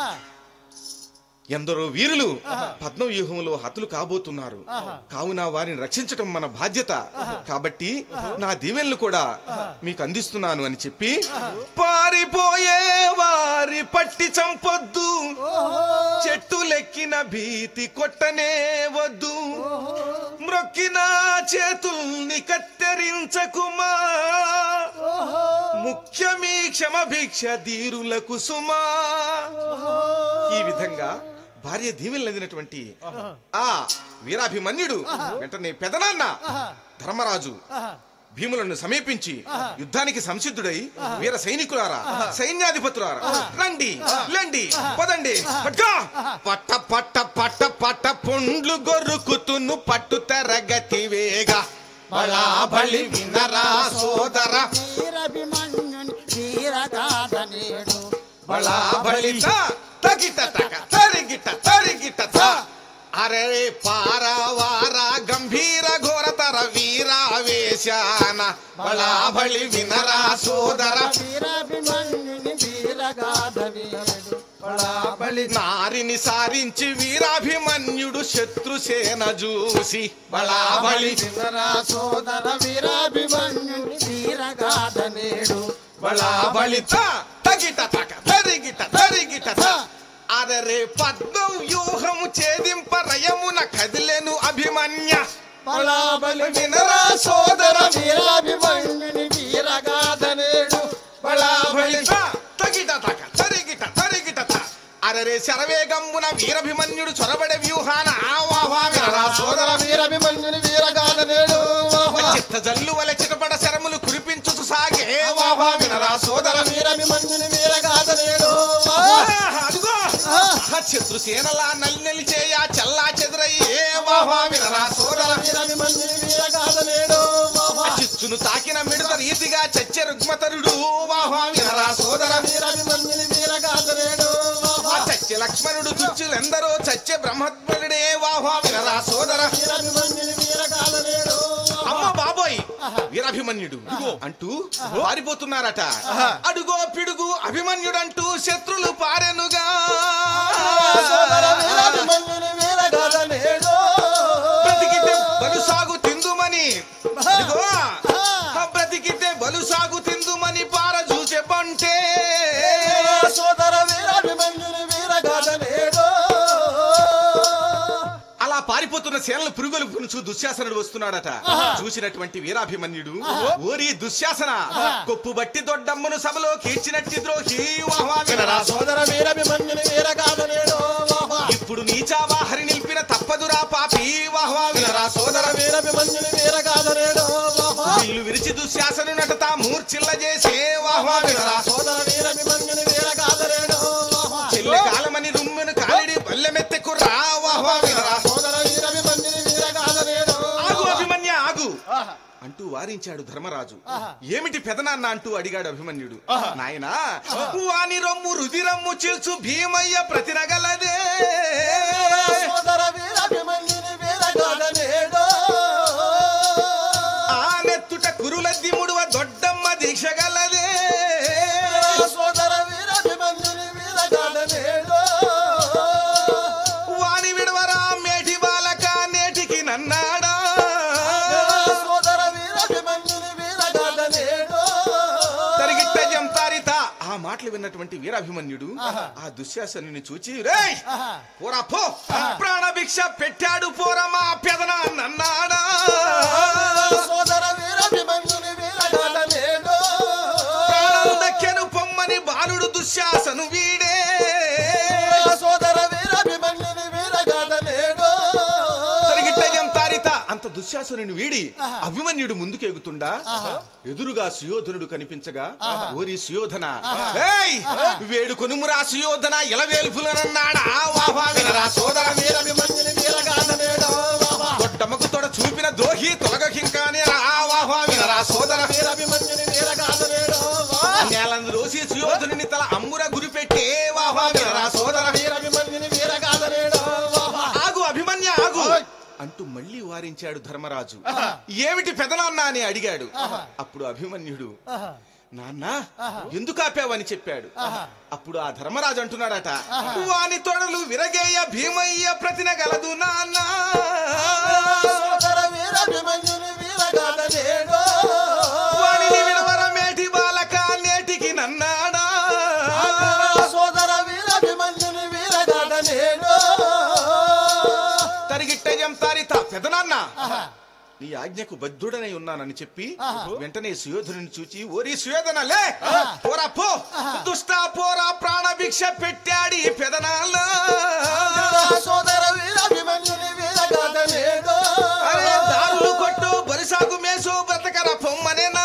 ఎందరో వీరులు పద్మవ్యూహంలో హతులు కాబోతున్నారు. కావున వారిని రక్షించటం మన బాధ్యత. కాబట్టి నా దీవెనలు కూడా మీకు అందిస్తున్నాను అని చెప్పి, పారిపోయే వారి పట్టి చంపొద్దు, చెట్టులెక్కిన భీతి కొట్టనే వద్దు, మ్రొక్కిన చేతుల్ని కత్తెరించకుమా, ముఖ్యమీ క్షమ భిక్ష ధీరులకు సుమా. ఈ విధంగా భార్య దీవెనలు అందినటువంటి ఆ వీరాభిమన్యుడు వెంటనే పెదనాన్న ధర్మరాజు భీములను సమీపించి యుద్ధానికి సంసిద్ధుడై, వీర సైనికులారా, సైన్యాధిపతులారా, రండి లెండి పదండి, పట్ట పట్ట పట్ట పట్ట పొండ్లు గొరుకుతును పట్టు తరగతి వేగ, బళాబళి వినరా సోదర వీరాభిమన్యుని వీరగాథనేడు, బళాబళి తగిట తగ తరిగిట తరిగిట త, అరే పారావార గంభీర ఘోరతర వీరావేశాన, బళాబళి వినరా సోదర వీరాభిమన్యుని వీరగాథనేడు, బళాబళి నారిని సారించి వీరాభిమన్యుడు శత్రుసేన చూసి, బళాబళి వినరా సోదర వీరాభిమన్యుని వీరగాథనేడు, బళాబళి తగిట తగ తరిగిట తరిగిట త, అరే పద్మం వ్యూహము ఛేదింప రయమున కదిలెను అభిమన్య, బళాబళి వినరా సోదర వీరాభిమన్యుని వీరగాథనేడు, బళాబళి తగిట తగ తరిగిట తరిగిట త, అరే శరవేగమ్మున వీరభిమన్యుడు చొరబడే వ్యూహాన ఆవాహా వినరా సోదర వీరాభిమన్యుని వీరగాథనేడు, చిత్త జల్లు వలె చిటపడ శరములు కురిపించుచు సాగే, వాహా వినరా సోదర వీరాభిమన్యుని వీరగాథనేడు, అదుగో శత్రుసేనలా నల్నెలి చేయ చల్లా చెదురయ్యే, వాహా వినరా సోదర వీరాభిమన్యుని వీరగాథనేడు, చిచ్చును తాకిన మిడత రీతిగా చచ్చే రుగ్మతరుడు, వాహా వినరా సోదర వీరాభిమన్యుని వీరగాథనేడు, చచ్చే లక్ష్మణుడు తుచ్చులెందరో చచ్చే బ్రహ్మత్మరుడే, వాహా వినరా సోదర వీరాభిమన్యుని వీరగాథనేడు, అమ్మ బాబోయ్ వీరాభిమన్యుడు అంటూ పారిపోతున్నారట. అడుగో పిడుగు అభిమన్యుడంటూ శత్రులు పారెనుగా, వీరాభిమన్యుని వీరగాథనేడు, బ్రతికితే బలు సాగు తిందుమని, అదిగో బ్రతికితే బలు సాగు తిందుమని పార చూసే పంటే, సోదర వీరాభిమన్యుని వీరగాథనేడు, అలా పారిపోతున్న సేనలు పురుగులు పునుచు దుశ్శాసనుడు వస్తున్నాడట. చూసినటువంటి వీరాభిమన్యుడు, ఓరి దుశ్శాసన, కొప్పు బట్టి దొడ్డమ్మను సభలో కీర్చినట్టి ద్రోహి, వాహా వినరా సోదర వీరాభిమన్యుని వీరగాథనేడు, ఇప్పుడు నీచావాహరి నిలిపిన తప్పదురా పాపి, వాహా వినరా సోదర వీరాభిమన్యుని వీరగాథనేడు, ఇల్లు విరిచి దుశ్శాసను నటత మూర్చిల్ల చేసే, వాహా వినరా సోదర వీరాభిమన్యుని వీరగాథనేడు, చెల్లి కాలమని రుమ్మును కాలిడి పల్లెమెత్తె కుర్రా, వాహా వినరా సోదర వీరాభిమన్యుని వీరగాథనేడు, ఆగు అభిమన్య ఆగు అంటూ వారించాడు ధర్మరాజు. ఏమిటి పెదనాన్న అంటూ అడిగాడు అభిమన్యుడు. నాయనా, వాని రొమ్ము రుదిరమ్ము చిల్చు భీమయ్య ప్రతినగలదే, సోదర వీరాభిమన్యుని వీరగాథనేడు, ఆ నెత్తుట కురుల దిముడువ దొడ్డమ్మ దీక్ష గలదే, సోదర వీరాభిమన్యుని వీరగాథనేడు, వాని విడవరా మేటి బాలక నేటికి నన్నాడా, సోదర వీరాభిమన్యుని వీరగాథనేడు, తరిగిట్ట జంతారిత. ఆ మాటలు విన్నటువంటి వీరాభిమన్యుడు ఆ దుశ్శాసనుని చూచి, రేయ్ పోరా పో, ప్రాణభిక్ష పెట్టాడు పోరమా పెదనాన్నన్నాడా, సోదర వీరాభిమన్యుని వీరగాథనేడు, ప్రాణం దక్కెను పొమ్మని బాలుడు దుశ్శాసను వీడే, సోదర వీరాభిమన్యుని వీరగాథనేడు, తరిగిట్ట జంతారిత. అంత దుశ్శాసనుని వీడి అభిమన్యుడు ముందుకెగుతుండా ఎదురుగా సుయోధనుడు కనిపించగా, ఓరి సుయోధన, ఏయ్ వేడు కొనుమురా సుయోధన ఇలవేల్పులనన్నాడా, వాహా వినరా సోదర వీరాభిమన్యుని వీరగాథనేడు, దొడ్డమ్మకు తొడ చూపిన దోహి తొలగకింకానే రా, వాహా వినరా సోదర వీరాభిమన్యుని వీరగాథనేడు, నేలందు రోసి సుయోధనుని తల అమ్ముర గురిపెట్టే, వాహా వినరా సోదర వీరాభిమన్యుని వీరగాథనేడు, ఆగు అభిమన్య ఆగు అంటూ మళ్ళీ వారించాడు ధర్మరాజు. ఏమిటి పెదనాన్న అని అడిగాడు. అప్పుడు అభిమన్యుడు, నాన్న ఎందుకు ఆపావని చెప్పాడు. అప్పుడు ఆ ధర్మరాజు అంటున్నాడట, వాని తొడలు విరగేయ భీమయ్య ప్రతినగలదు నాన్న, వాడిని విడవర మేటి బాలక నేటికి నన్నాడా, తరిగిట్ట జంతారిత పెదనాన్న నీ ఆజ్ఞకు బద్ధుడనై ఉన్నానని చెప్పి వెంటనే సుయోధనుని చూచి, ఓరి సుయోధన లే పోరా పో, దుష్ట పోరా ప్రాణభిక్ష పెట్టాడి పెదనాన్న, అరే దారులు కొట్టు బరిసాగు మేసు బ్రతకర పొమ్మనేనా,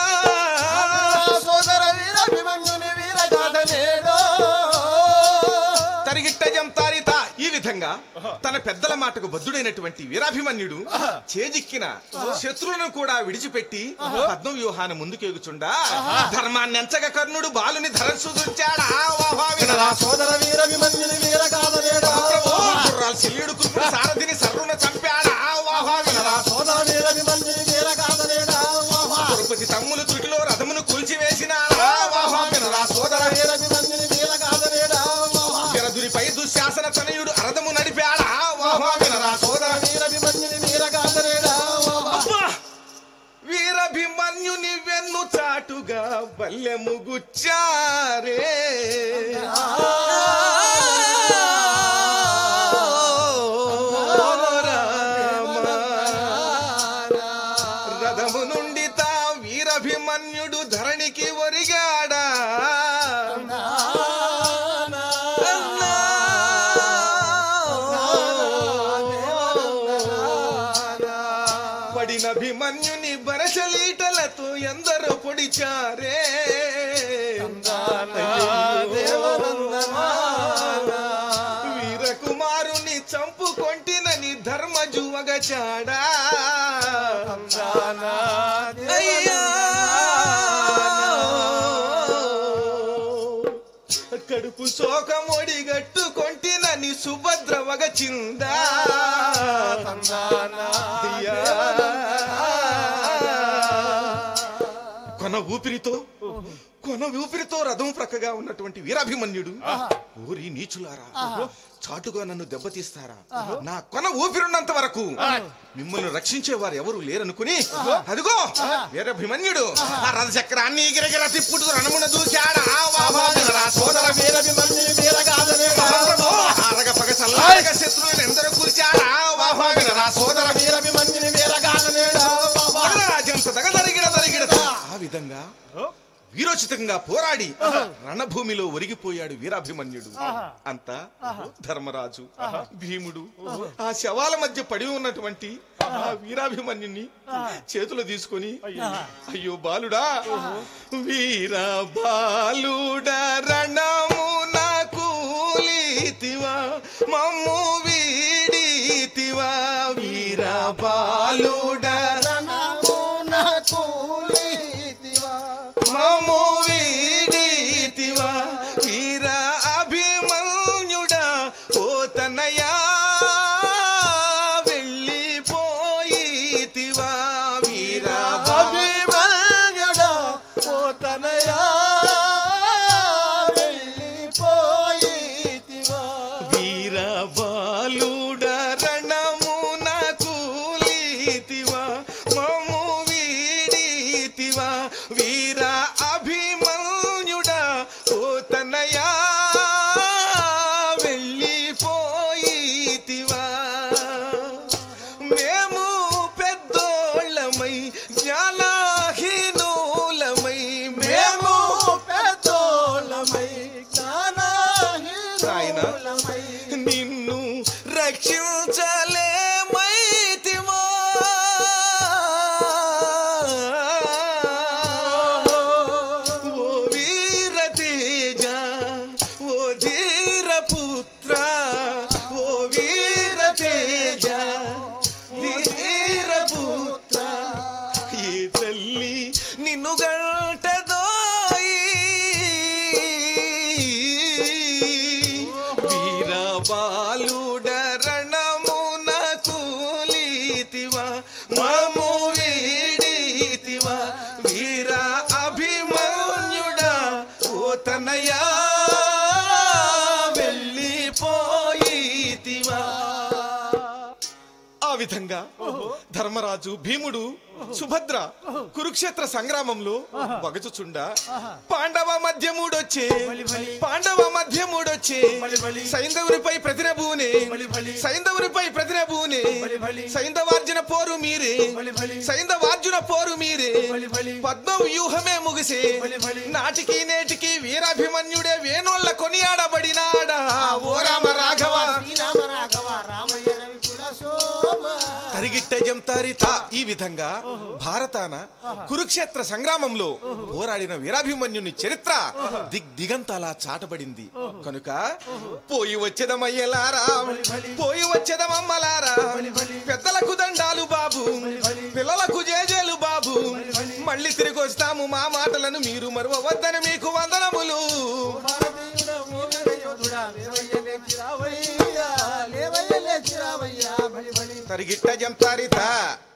తరిగిట్ట జంతారిత. ఈ విధంగా తన పెద్దల మాటకు బద్ధుడైనటువంటి వీరాభిమన్యుడు చేజిక్కిన శత్రువులను కూడా విడిచిపెట్టి పద్మ వ్యూహాన్ని ముందుకేగుచుండా, ధర్మాన్ని ఎంచగ కర్ణుడు బాలుని ధరసుచాడా, శల్యుడు కుర్పుడు సారథిని సర్రున చంపాడా, తిరుపతి తమ్ములు తుటిలో రథమును కూల్చివేసినాడా, జరదురిపై దుశ్శాసన తనయుడు అరథము నడిపాడా, వీరభిమన్యుని వెన్ను చాటుగా బల్యము గుచ్చారే, రథము నుండి తా వీరభిమన్యుడు ధరణికి ఒరిగాడా, పడిన అభిమన్యుని బరసలీటలతో ఎందరో పొడిచారే, వీరకుమారుని చంపుకొంటినని ధర్మజువగచాడా, అయ్యా కడుపు శోకమొడిగట్టుకొంటినని సుభద్ర వగచిందా, కొన ఊపిరితో కొన ఊపిరితో రథం ప్రక్కగా ఉన్నటువంటి వీరాభిమన్యుడు, ఊరి నీచులారా చాటుగా నన్ను దెబ్బతీస్తారా, నా కొన ఊపిరున్నంత వరకు మిమ్మల్ని రక్షించే వారు ఎవరు లేరనుకుని అదిగో వీరాభిమన్యుడు ఆ రథ చక్రాన్ని గిరగిర తిప్పుడు రణమున దూశాడా, సోదర ఆరగ పగ సల్లారగ శత్రువులను ఎందరో కూల్చాడా, సోదర రాజంత దగదరిగిన దరిగిడ. ఆ విధంగా వీరోచితంగా పోరాడి రణభూమిలో ఒరిగిపోయాడు వీరాభిమన్యుడు. అంతా ధర్మరాజు భీముడు ఆ శవాల మధ్య పడి ఉన్నటువంటి ఆ వీరాభిమన్యుని చేతులు తీసుకొని, అయ్యో బాలుడా, వీరా బాలుడా రణమున కూలితివా మమ్ము వీడితివా, వీరా బాలుడా మమ్ము వీడితివా, వీర అభిమన్యుడా ఓ తనయా వెళ్ళిపోయితివా, వీర అభిమన్యుడా ఓ తనయా వెళ్ళిపోయితివా, వీర బాలుడా రణమున కూలితివా మమ్ము వీడితివా, వీర అభిమన్యుడా ఓ తనయా వెళ్ళిపోయితివా, మేము పెద్దోళ్ళమై జ్ఞానహీనులమై, మేము పెద్దోళ్ళమై జ్ఞానహీనులమై నిన్ను రక్షించలేమైతివా, ఓ వీర తేజ ఓ ధీర పుత్ర, ఓ వీర తేజ ధీర పుత్ర, ఈ తల్లి నిన్ను గంటదోయి, వీర బాలుడ రణమున కూలితివా మమ్ము వీడితివా, వీర అభిమన్యు ధర్మరాజు భీముడు సుభద్ర కురుక్షేత్ర సంగ్రామంలో వగచుచుండ పాండవ మధ్య మూడొచ్చే పాండవ మధ్య మూడొచ్చే సైంధవునిపై ప్రతినభూనే సైంధవునిపై ప్రతినభూనే సైంధవార్జున పోరు మీరే సైంధవార్జున పోరు మీరే పద్మ వ్యూహమే ముగిసే నాటికి నేటికి వీరాభిమన్యుడే వేణోళ్ళ కొనియాడబడినాడా ఓ రామ రాఘవ తరిగిట్ట జంతారిత. ఈ విధంగా భారతాన కురుక్షేత్ర సంగ్రామంలో పోరాడిన వీరాభిమన్యుని చరిత్ర దిగ్ దిగంతాలా చాటబడింది. కనుక పోయి వచ్చేదమయ్యలారా పోయి వచ్చేదమమ్మలారా పెద్దలకు దండాలు బాబు పిల్లలకు జేజేలు బాబు మళ్ళీ తిరిగి వస్తాము మా మాటలను మీరు మరువవద్దని మీకు వందనములు. తరిగిట్ట జంతారిత.